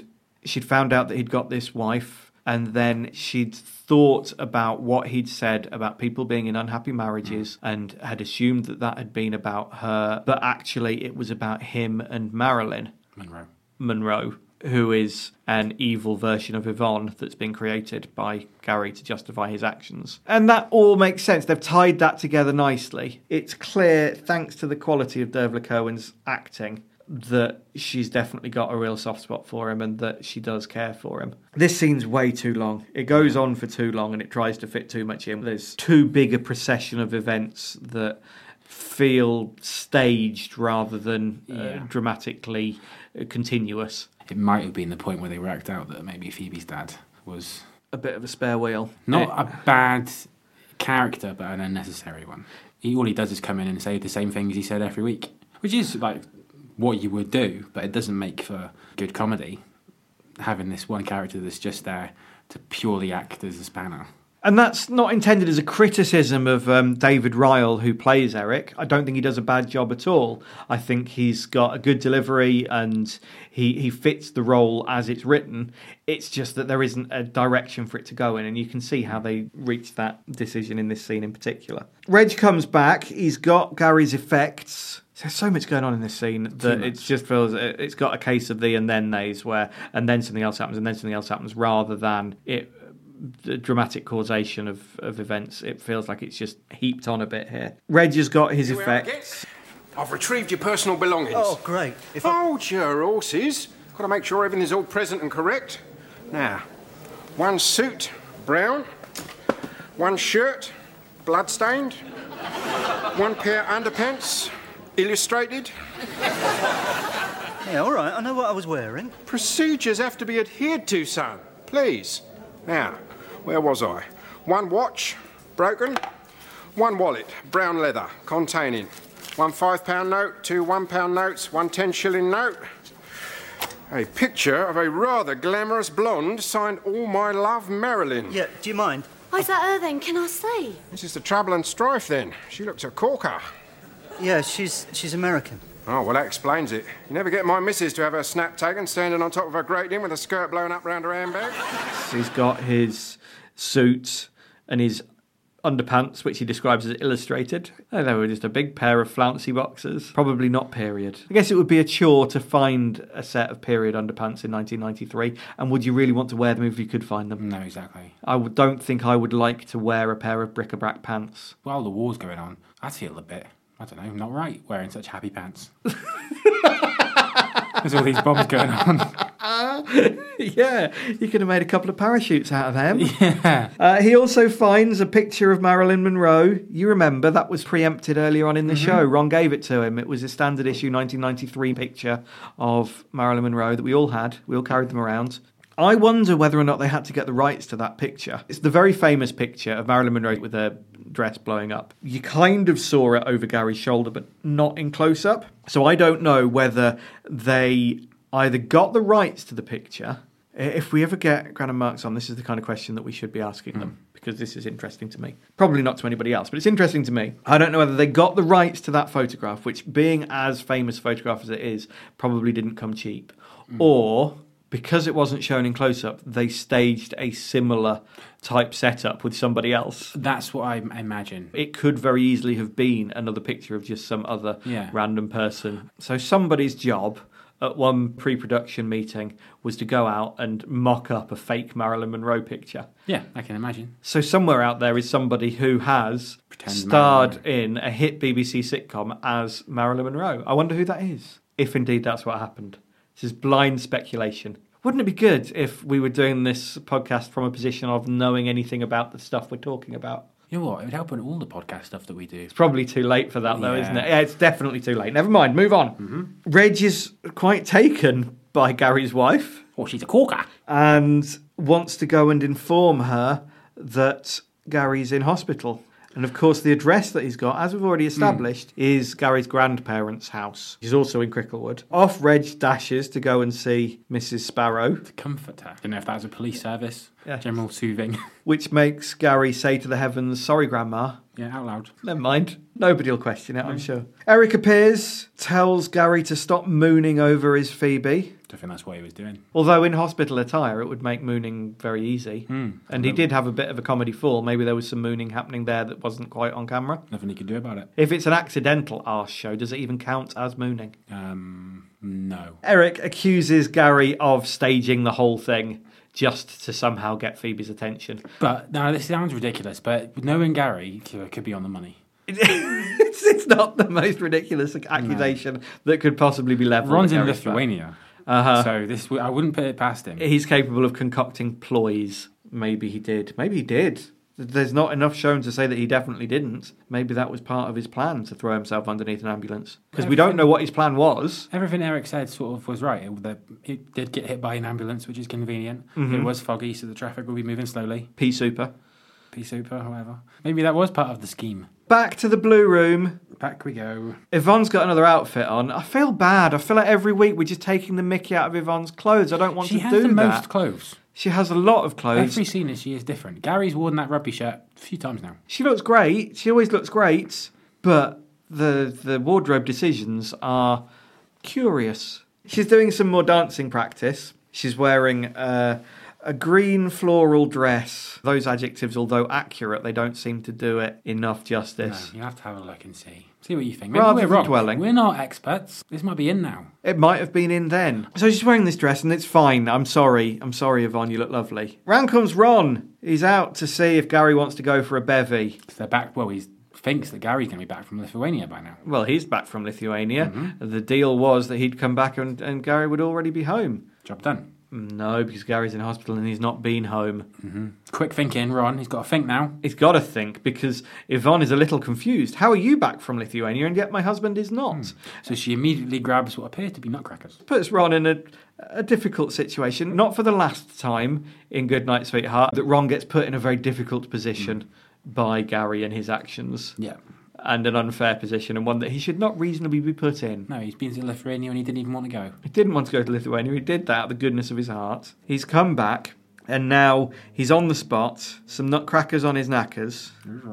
she'd found out that he'd got this wife, and then she'd thought about what he'd said about people being in unhappy marriages and had assumed that that had been about her, but actually it was about him and Marilyn Monroe, who is an evil version of Yvonne that's been created by Gary to justify his actions. And that all makes sense. They've tied that together nicely. It's clear, thanks to the quality of Dervla Kirwan's acting, that she's definitely got a real soft spot for him and that she does care for him. This scene's way too long. It goes on for too long and it tries to fit too much in. There's too big a procession of events that feel staged rather than dramatically continuous. It might have been the point where they worked out that maybe Phoebe's dad was a bit of a spare wheel. Not a bad character, but an unnecessary one. All he does is come in and say the same things he said every week, which is like what you would do, but it doesn't make for good comedy, having this one character that's just there to purely act as a spanner. And that's not intended as a criticism of David Ryle, who plays Eric. I don't think he does a bad job at all. I think he's got a good delivery and he fits the role as it's written. It's just that there isn't a direction for it to go in, and you can see how they reached that decision in this scene in particular. Reg comes back. He's got Gary's effects. There's so much going on in this scene that it just feels it's got a case of the and then theys where and then something else happens and then something else happens rather than the dramatic causation of events. It feels like it's just heaped on a bit here. Reg has got his effects. I've retrieved your personal belongings. Oh, great. Hold your horses. Got to make sure everything's all present and correct. Now, one suit, brown. One shirt, blood-stained. One pair of underpants, illustrated. Yeah, all right. I know what I was wearing. Procedures have to be adhered to, son. Please. Now, where was I? One watch, broken. One wallet, brown leather, containing one £5 note, two £1 notes, one 10-shilling note. A picture of a rather glamorous blonde signed All My Love, Marilyn. Yeah, do you mind? Oh, is that her then? Can I see? This is the trouble and strife then. She looks a corker. Yeah, she's American. Oh, well, that explains it. You never get my missus to have her snap taken standing on top of her grating with a skirt blown up round her handbag. He's got his suit and his underpants, which he describes as illustrated. Oh, they were just a big pair of flouncy boxers. Probably not period. I guess it would be a chore to find a set of period underpants in 1993. And would you really want to wear them if you could find them? No, exactly. I don't think I would like to wear a pair of bric-a-brac pants. While the war's going on, I'd feel a bit, I don't know, not right wearing such happy pants. There's all these bombs going on. Yeah, you could have made a couple of parachutes out of them. Yeah. He also finds a picture of Marilyn Monroe. You remember, that was preempted earlier on in the show. Ron gave it to him. It was a standard issue 1993 picture of Marilyn Monroe that we all had. We all carried them around. I wonder whether or not they had to get the rights to that picture. It's the very famous picture of Marilyn Monroe with her dress blowing up. You kind of saw it over Gary's shoulder, but not in close-up. So I don't know whether they either got the rights to the picture. If we ever get Graham Marks on, this is the kind of question that we should be asking them, because this is interesting to me. Probably not to anybody else, but it's interesting to me. I don't know whether they got the rights to that photograph, which, being as famous a photograph as it is, probably didn't come cheap. Or, because it wasn't shown in close-up, they staged a similar type setup with somebody else. That's what I imagine. It could very easily have been another picture of just some other random person. So somebody's job at one pre-production meeting was to go out and mock up a fake Marilyn Monroe picture. Yeah, I can imagine. So somewhere out there is somebody who has starred in a hit BBC sitcom as Marilyn Monroe. I wonder who that is, if indeed that's what happened. This is blind speculation. Wouldn't it be good if we were doing this podcast from a position of knowing anything about the stuff we're talking about? You know what? It would help on all the podcast stuff that we do. It's probably too late for that, though, isn't it? Yeah, it's definitely too late. Never mind, move on. Reg is quite taken by Gary's wife. Oh, she's a corker. And wants to go and inform her that Gary's in hospital. And of course, the address that he's got, as we've already established, is Gary's grandparents' house. He's also in Cricklewood. Off Reg dashes to go and see Mrs. Sparrow. To comfort her. I don't know if that was a police service. Yeah. General soothing. Which makes Gary say to the heavens, "Sorry, Grandma." Yeah, out loud. Never mind. Nobody will question it, I'm sure. Eric appears, tells Gary to stop mooning over his Phoebe. I think that's what he was doing. Although in hospital attire, it would make mooning very easy. And he did have a bit of a comedy fall. Maybe there was some mooning happening there that wasn't quite on camera. Nothing he could do about it. If it's an accidental arse show, does it even count as mooning? No. Eric accuses Gary of staging the whole thing just to somehow get Phoebe's attention. But, now this sounds ridiculous, but knowing Gary could be on the money. It's not the most ridiculous accusation that could possibly be levelled. Ron's at in Gary's back. Lithuania. So I wouldn't put it past him. He's capable of concocting ploys. Maybe he did. Maybe he did. There's not enough shown to say that he definitely didn't. Maybe that was part of his plan to throw himself underneath an ambulance. Because we don't know what his plan was. Everything Eric said sort of was right. It did get hit by an ambulance, which is convenient. It was foggy, so the traffic will be moving slowly. Pea super. Pea super, however. Maybe that was part of the scheme. Back to the blue room. Back we go. Yvonne's got another outfit on. I feel bad. I feel like every week we're just taking the mickey out of Yvonne's clothes. I don't want to do that. She has the most clothes. She has a lot of clothes. Every scene she is different. Gary's worn that rugby shirt a few times now. She looks great. She always looks great. But the wardrobe decisions are curious. She's doing some more dancing practice. She's wearing a green floral dress. Those adjectives, although accurate, they don't seem to do it enough justice. No, you have to have a look and see. See what you think. Maybe Rather we're than wrong. dwelling. We're not experts. This might be in now. It might have been in then. So she's wearing this dress and it's fine. I'm sorry, Yvonne, you look lovely. Round comes Ron. He's out to see if Gary wants to go for a bevy. They're back. Well, he thinks that Gary's going to be back from Lithuania by now. Well, he's back from Lithuania. The deal was that he'd come back and Gary would already be home. Job done. No, because Gary's in hospital and he's not been home. Quick thinking, Ron. He's got to think now. He's got to think, because Yvonne is a little confused. How are you back from Lithuania and yet my husband is not? So she immediately grabs what appear to be nutcrackers. Puts Ron in a difficult situation. Not for the last time in Goodnight Sweetheart that Ron gets put in a very difficult position by Gary and his actions. Yeah. And an unfair position, and one that he should not reasonably be put in. No, he's been to Lithuania and he didn't even want to go. He didn't want to go to Lithuania. He did that out of the goodness of his heart. He's come back, and now he's on the spot. Some nutcrackers on his knackers.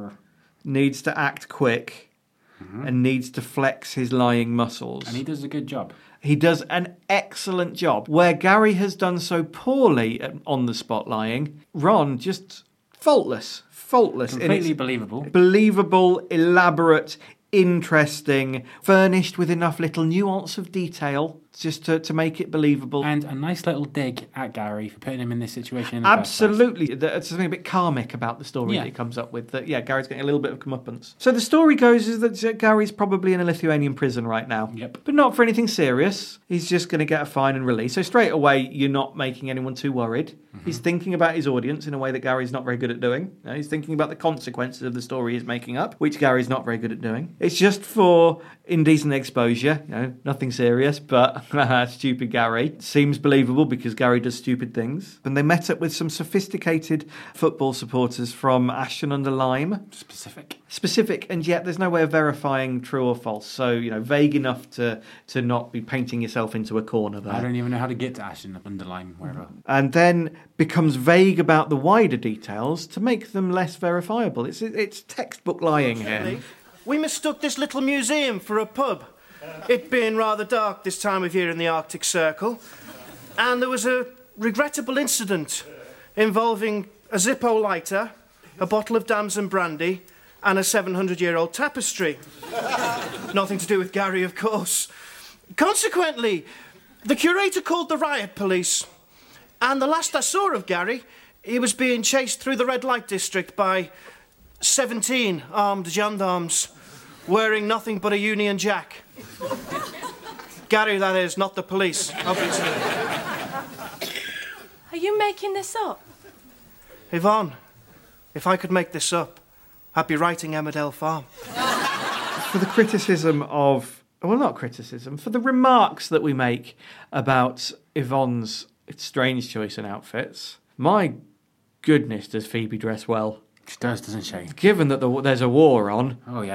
Needs to act quick, and needs to flex his lying muscles. And he does a good job. He does an excellent job. Where Gary has done so poorly on the spot lying, Ron just faultless. Completely believable. Believable, elaborate, interesting, furnished with enough little nuance of detail just to make it believable. And a nice little dig at Gary for putting him in this situation in the first Absolutely. There's something a bit karmic about the story Yeah. that he comes up with. That, Gary's getting a little bit of comeuppance. So the story goes is that Gary's probably in a Lithuanian prison right now. Yep. But not for anything serious. He's just going to get a fine and release. So straight away, you're not making anyone too worried. He's thinking about his audience in a way that Gary's not very good at doing. He's thinking about the consequences of the story he's making up, which Gary's not very good at doing. It's just for indecent exposure. Nothing serious, but stupid Gary. Seems believable because Gary does stupid things. And they met up with some sophisticated football supporters from Ashton-under-Lyme. Specific, and yet there's no way of verifying true or false. So, vague enough to not be painting yourself into a corner there. I don't even know how to get to Ashton-under-Lyme, wherever. And then becomes vague about the wider details to make them less verifiable. It's textbook lying here. We mistook this little museum for a pub. It being rather dark this time of year in the Arctic Circle. And there was a regrettable incident involving a Zippo lighter, a bottle of damson brandy, and a 700-year-old tapestry. Nothing to do with Gary, of course. Consequently, the curator called the riot police. And the last I saw of Gary, he was being chased through the red light district by 17 armed gendarmes wearing nothing but a Union Jack. Gary, that is, not the police, obviously. Are you making this up? Yvonne, if I could make this up, I'd be writing Emmerdale Farm. For the criticism of... Well, not criticism. For the remarks that we make about Yvonne's strange choice in outfits, my goodness, does Phoebe dress well. She does, doesn't she? Given that there's a war on. Oh, yeah.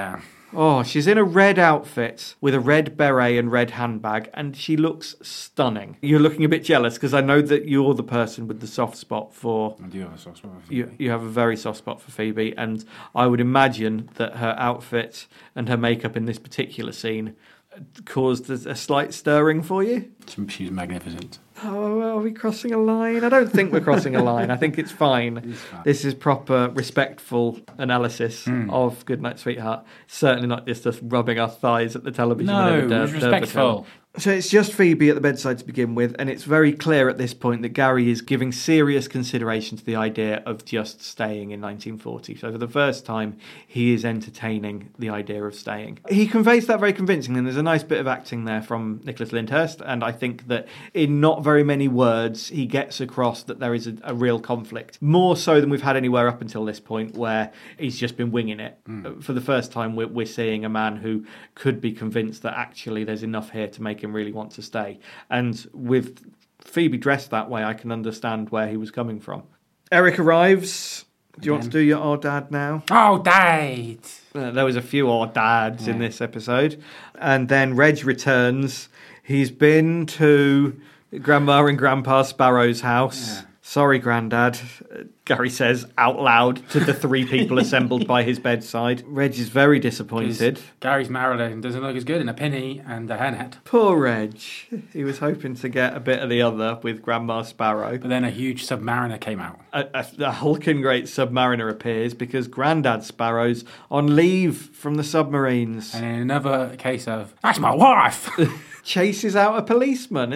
Oh, she's in a red outfit with a red beret and red handbag, and she looks stunning. You're looking a bit jealous because I know that you're the person with the soft spot for... I do have a soft spot for Phoebe. You have a very soft spot for Phoebe, and I would imagine that her outfit and her makeup in this particular scene caused a slight stirring for you. She's magnificent. Oh, are we crossing a line? I don't think we're crossing a line. I think it's fine. This is proper, respectful analysis of Goodnight Sweetheart. Certainly not just us rubbing our thighs at the television. No, it was respectful. So it's just Phoebe at the bedside to begin with, and it's very clear at this point that Gary is giving serious consideration to the idea of just staying in 1940. So for the first time, he is entertaining the idea of staying. He conveys that very convincingly, and there's a nice bit of acting there from Nicholas Lyndhurst, and I think that in not very many words, he gets across that there is a real conflict. More so than we've had anywhere up until this point, where he's just been winging it. For the first time, we're seeing a man who could be convinced that actually there's enough here to make him really want to stay. And with Phoebe dressed that way, I can understand where he was coming from. Eric arrives. Do you want to do your "Oh Dad" now? Oh, Dad! There was a few "Oh Dads" in this episode. And then Reg returns. He's been to Grandma and Grandpa Sparrow's house. Yeah. Sorry, Grandad, Gary says out loud to the three people assembled by his bedside. Reg is very disappointed. Gary's Marilyn doesn't look as good in a pinny and a hairnet. Poor Reg. He was hoping to get a bit of the other with Grandma Sparrow. But then a huge Submariner came out. A hulking great Submariner appears because Grandad Sparrow's on leave from the submarines. And in another case of, that's my wife! Chases out a policeman.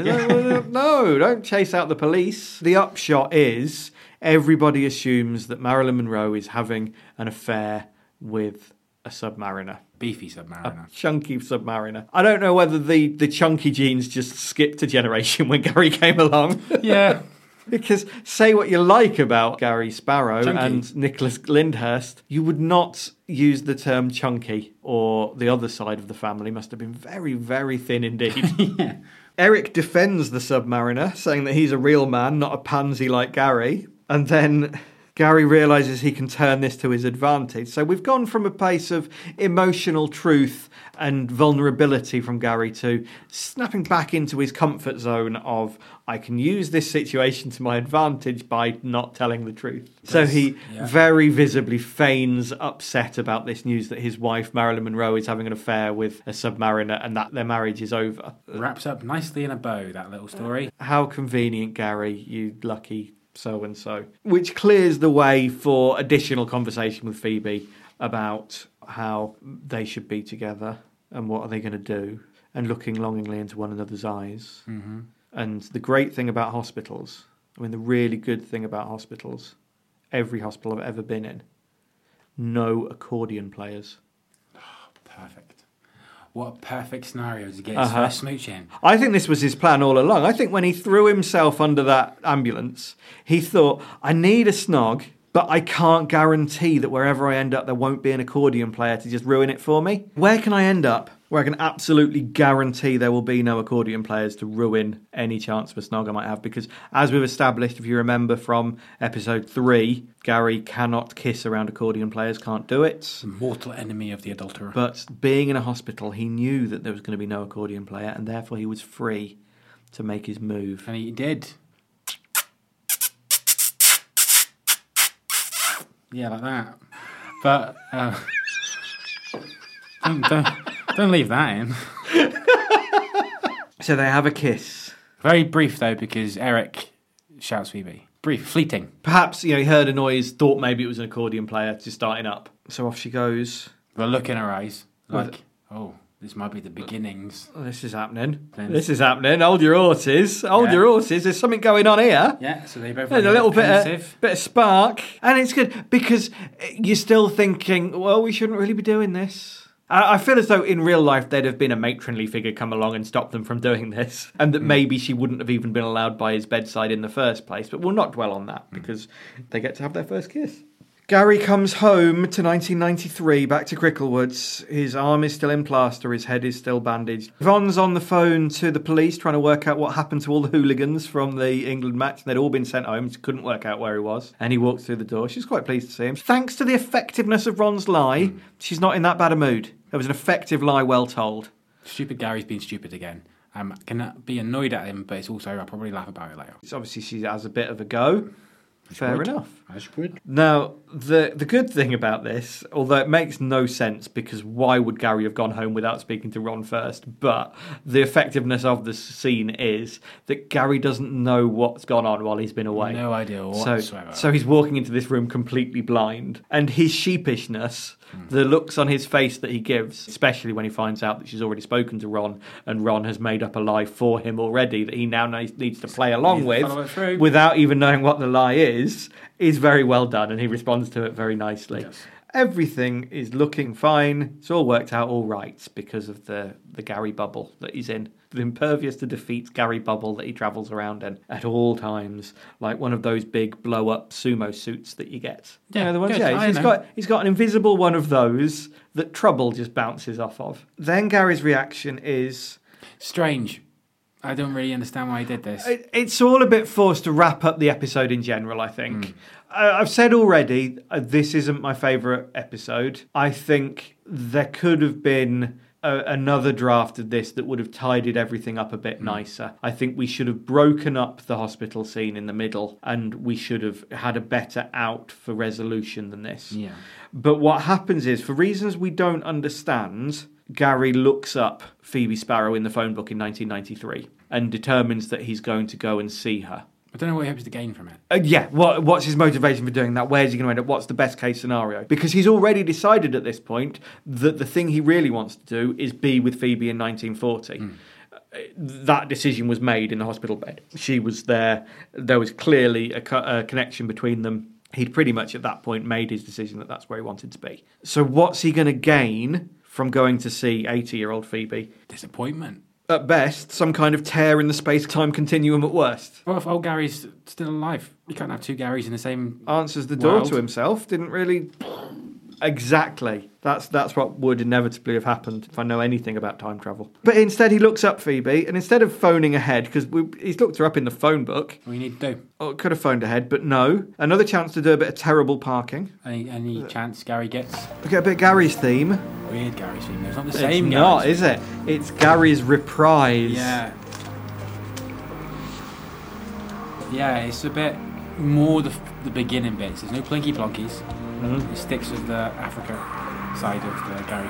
No, don't chase out the police. The upshot is everybody assumes that Marilyn Monroe is having an affair with a submariner. Beefy Submariner. A chunky submariner. I don't know whether the chunky genes just skipped a generation when Gary came along. Yeah. Because say what you like about Gary Sparrow Chunky. and Nicholas Lyndhurst, you would not use the term chunky, or the other side of the family must have been very, very thin indeed. Yeah. Eric defends the Submariner, saying that he's a real man, not a pansy like Gary. And then Gary realises he can turn this to his advantage. So we've gone from a place of emotional truth and vulnerability from Gary to snapping back into his comfort zone of, I can use this situation to my advantage by not telling the truth. So he very visibly feigns upset about this news that his wife, Marilyn Monroe, is having an affair with a submariner and that their marriage is over. Wraps up nicely in a bow, that little story. How convenient, Gary, you lucky so-and-so. Which clears the way for additional conversation with Phoebe about how they should be together and what are they going to do, and looking longingly into one another's eyes. Mm-hmm. And the great thing about hospitals, the really good thing about hospitals, every hospital I've ever been in, no accordion players. Perfect. What a perfect scenario to get his first smooch in. I think this was his plan all along. I think when he threw himself under that ambulance, he thought, I need a snog, but I can't guarantee that wherever I end up, there won't be an accordion player to just ruin it for me. Where can I end up where I can absolutely guarantee there will be no accordion players to ruin any chance of a snog I might have? Because as we've established, if you remember from episode 3, Gary cannot kiss around accordion players, can't do it. The mortal enemy of the adulterer. But being in a hospital, he knew that there was going to be no accordion player, and therefore he was free to make his move. And he did. Yeah, like that. But don't leave that in. So they have a kiss. Very brief though, because Eric shouts Phoebe. Brief, fleeting. Perhaps he heard a noise, thought maybe it was an accordion player just starting up. So off she goes. The look in her eyes, like, oh, this might be the beginnings. Oh, this is happening. Then- This is happening. Hold your horses. Hold your horses. There's something going on here. Yeah, so they both. There's a little bit of spark. And it's good because you're still thinking, well, we shouldn't really be doing this. I feel as though in real life there'd have been a matronly figure come along and stop them from doing this, and that maybe she wouldn't have even been allowed by his bedside in the first place. But we'll not dwell on that because they get to have their first kiss. Gary comes home to 1993, back to Cricklewoods. His arm is still in plaster, his head is still bandaged. Ron's on the phone to the police trying to work out what happened to all the hooligans from the England match. They'd all been sent home, so couldn't work out where he was. And he walks through the door. She's quite pleased to see him. Thanks to the effectiveness of Ron's lie, she's not in that bad a mood. It was an effective lie, well told. Stupid Gary's been stupid again. I can be annoyed at him, but it's also, I'll probably laugh about it later. It's obviously she has a bit of a go. Fair enough. As would. Now, the good thing about this, although it makes no sense because why would Gary have gone home without speaking to Ron first? But the effectiveness of the scene is that Gary doesn't know what's gone on while he's been away. No idea whatsoever. So he's walking into this room completely blind. And his sheepishness, the looks on his face that he gives, especially when he finds out that she's already spoken to Ron and Ron has made up a lie for him already that he now needs to play along with without even knowing what the lie is very well done, and he responds to it very nicely. Yes. Everything is looking fine. It's all worked out all right because of the Gary bubble that he's in. The impervious to defeat Gary bubble that he travels around in at all times, like one of those big blow-up sumo suits that you get. Yeah, you know, the ones, good. yeah. He's got an invisible one of those that Trouble just bounces off of. Then Gary's reaction is strange. I don't really understand why he did this. It's all a bit forced to wrap up the episode in general, I think. I've said already, this isn't my favourite episode. I think there could have been another draft of this that would have tidied everything up a bit nicer. I think we should have broken up the hospital scene in the middle and we should have had a better out for resolution than this. Yeah. But what happens is, for reasons we don't understand, Gary looks up Phoebe Sparrow in the phone book in 1993 and determines that he's going to go and see her. I don't know what he hopes to gain from it. Yeah, what's his motivation for doing that? Where's he going to end up? What's the best case scenario? Because he's already decided at this point that the thing he really wants to do is be with Phoebe in 1940. That decision was made in the hospital bed. She was there. There was clearly a connection between them. He'd pretty much at that point made his decision that that's where he wanted to be. So what's he going to gain from going to see 80-year-old Phoebe? Disappointment. At best, some kind of tear in the space-time continuum at worst. What if old Gary's still alive? You can't have two Garys in the same Answers the door world. to himself. Didn't really... Exactly. That's what would inevitably have happened if I know anything about time travel. But instead he looks up Phoebe, and instead of phoning ahead, because he's looked her up in the phone book... What do you need to do? Oh, could have phoned ahead, but no. Another chance to do a bit of terrible parking. Any chance Gary gets? Look at a bit of Gary's theme. Weird Gary's theme. It's not the same It's Gary's not, theme. is it? It's Gary's reprise. Yeah. Yeah, it's a bit more the beginning bits. There's no plinky plonkies. It sticks with the Africa side of the Gary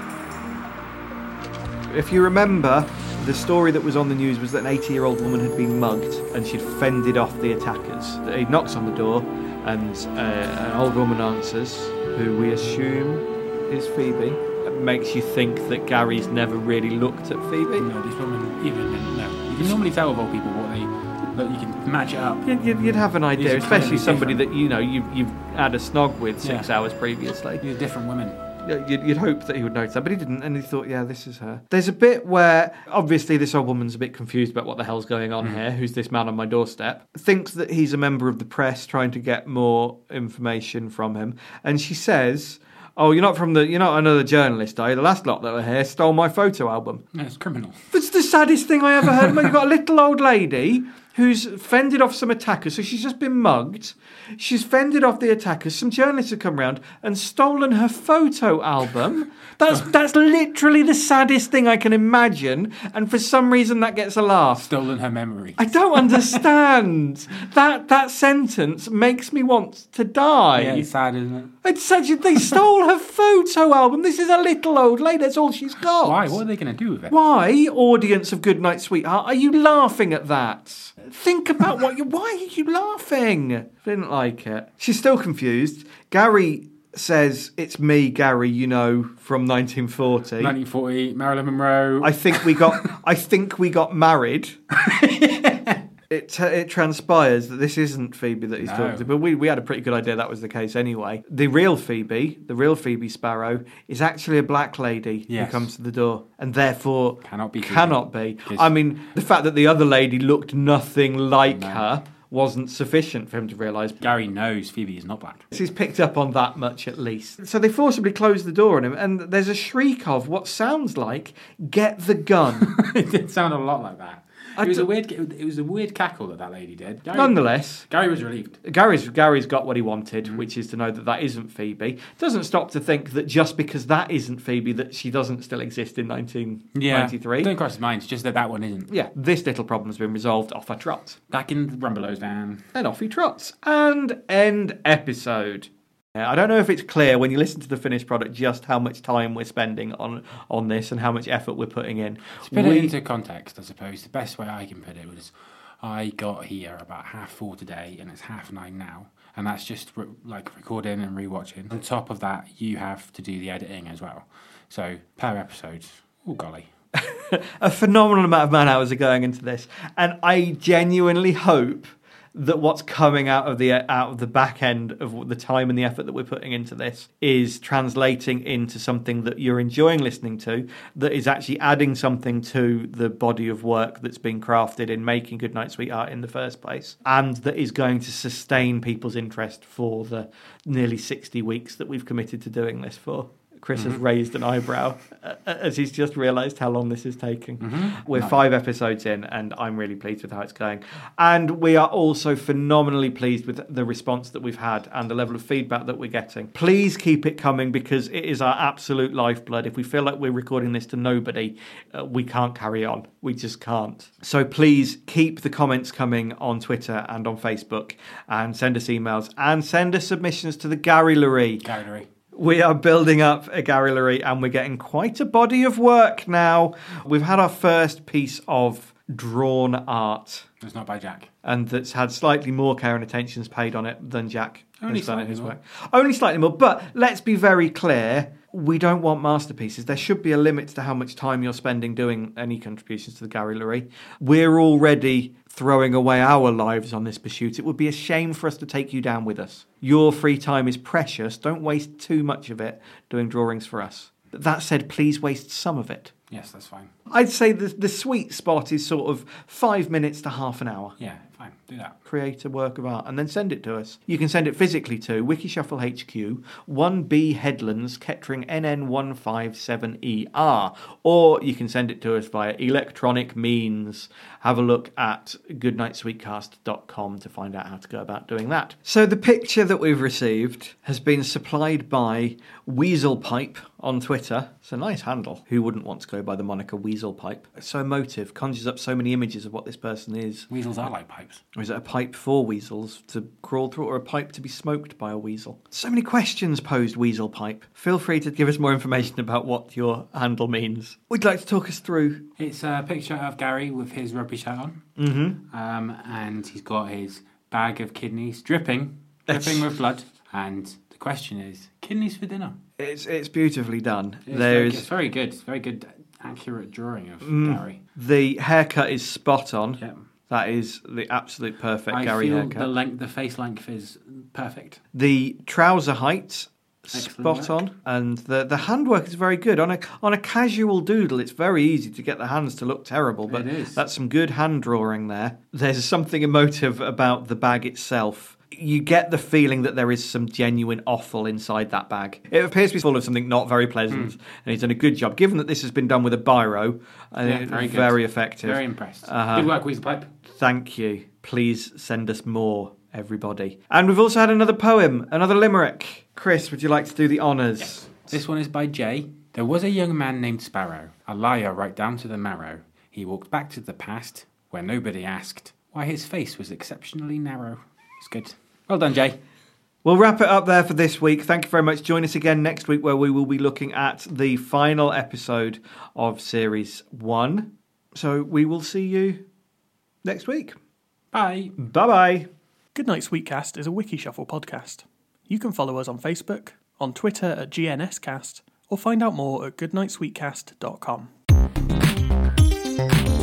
theme. If you remember, the story that was on the news was that an 80-year-old woman had been mugged and she'd fended off the attackers. He knocks on the door and an old woman answers, who we assume is Phoebe. It makes you think that Gary's never really looked at Phoebe. No, these women even didn't know. You can normally tell with old people what they... Look, you can match it up. You'd have an idea, These are especially somebody completely that you've had a snog with 6 Yeah. hours previously. These are different women. You'd hope that he would notice that, but he didn't, and he thought, yeah, this is her. There's a bit where, obviously, this old woman's a bit confused about what the hell's going on here. Who's this man on my doorstep? Thinks that he's a member of the press trying to get more information from him. And she says, oh, you're not another journalist, are you? The last lot that were here stole my photo album. No, it's criminal. That's the saddest thing I ever heard. You've got a little old lady who's fended off some attackers, so she's just been mugged. She's fended off the attackers. Some journalists have come round and stolen her photo album. That's literally the saddest thing I can imagine, and for some reason that gets a laugh. Stolen her memory. I don't understand. That sentence makes me want to die. Yeah, it's sad, isn't it? It's such a... They stole her photo album. This is a little old lady. That's all she's got. Why? What are they going to do with it? Why, audience of Goodnight Sweetheart, are you laughing at that? Think about why are you laughing? Didn't like it. She's still confused. Gary says, it's me, Gary, from 1940. 1940, Marilyn Monroe. I think we got married. It transpires that this isn't Phoebe that he's talking to, but we had a pretty good idea that was the case anyway. The real Phoebe Sparrow, is actually a black lady who comes to the door, and therefore cannot be. I mean, the fact that the other lady looked nothing like her wasn't sufficient for him to realise. Gary knows Phoebe is not black. He's picked up on that much at least. So they forcibly close the door on him, and there's a shriek of what sounds like, "Get the gun." It did sound a lot like that. It was a weird cackle that lady did. Nonetheless, Gary was relieved. Gary's got what he wanted, which is to know that isn't Phoebe. Doesn't stop to think that just because that isn't Phoebe, that she doesn't still exist in 1993. Don't cross his mind. It's just that one isn't. Yeah, this little problem's been resolved. Off I trot. Back in the Rumbelows van. And off he trots. And end episode. I don't know if it's clear when you listen to the finished product just how much time we're spending on this and how much effort we're putting in. To put it into context, I suppose, the best way I can put it was I got here about 4:30 today and it's 9:30 now. And that's just recording and rewatching. On top of that, you have to do the editing as well. So per episode, oh golly. A phenomenal amount of man hours are going into this. And I genuinely hope that what's coming out of the back end of the time and the effort that we're putting into this is translating into something that you're enjoying listening to, that is actually adding something to the body of work that's been crafted in making Goodnight Sweetheart in the first place, and that is going to sustain people's interest for the nearly 60 weeks that we've committed to doing this for. Chris has raised an eyebrow as he's just realised how long this is taking. We're 5 episodes in, and I'm really pleased with how it's going. And we are also phenomenally pleased with the response that we've had and the level of feedback that we're getting. Please keep it coming, because it is our absolute lifeblood. If we feel like we're recording this to nobody, we can't carry on. We just can't. So please keep the comments coming on Twitter and on Facebook, and send us emails, and send us submissions to the Garrillery. We are building up a Garrillery, and we're getting quite a body of work now. We've had our first piece of drawn art. It's not by Jack. And that's had slightly more care and attentions paid on it than Jack has done in his more. work. Only slightly more. But let's be very clear. We don't want masterpieces. There should be a limit to how much time you're spending doing any contributions to the Garrillery. We're already throwing away our lives on this pursuit. It would be a shame for us to take you down with us. Your free time is precious. Don't waste too much of it doing drawings for us. But that said, please waste some of it. Yes, that's fine. I'd say the sweet spot is sort of 5 minutes to half an hour. Yeah, fine. Do that. Create a work of art and then send it to us. You can send it physically to Wikishuffle HQ, 1B Headlands, Kettering NN157ER, or you can send it to us via electronic means. Have a look at goodnightsweetcast.com to find out how to go about doing that. So the picture that we've received has been supplied by Weasel Pipe on Twitter. It's a nice handle. Who wouldn't want to go by the moniker Weasel Pipe? It's so emotive, conjures up so many images of what this person is. Weasels are like pipes. Or is it a pipe for weasels to crawl through, or a pipe to be smoked by a weasel? So many questions posed, Weasel Pipe. Feel free to give us more information about what your handle means. Would you like to talk us through? It's a picture of Gary with his rugby shirt on. And he's got his bag of kidneys dripping with blood. And the question is, kidneys for dinner? It's beautifully done. It's very good. It's very good, accurate drawing of Gary. The haircut is spot on. Yep. That is the absolute perfect Gary haircut. The face length is perfect. The trouser height, spot on, and the handwork is very good. On a casual doodle, it's very easy to get the hands to look terrible, but that's some good hand drawing there. There's something emotive about the bag itself. You get the feeling that there is some genuine offal inside that bag. It appears to be full of something not very pleasant, and he's done a good job. Given that this has been done with a biro, very effective. Very impressed. Good work, Weasel Pipe. Thank you. Please send us more, everybody. And we've also had another poem, another limerick. Chris, would you like to do the honours? Yes. This one is by Jay. There was a young man named Sparrow, a liar right down to the marrow. He walked back to the past, where nobody asked why his face was exceptionally narrow. It's good. Well done, Jay. We'll wrap it up there for this week. Thank you very much. Join us again next week, where we will be looking at the final episode of Series 1. So we will see you next week. Bye. Bye-bye. Goodnight Sweetcast is a Wikishuffle podcast. You can follow us on Facebook, on Twitter at GNScast, or find out more at goodnightsweetcast.com.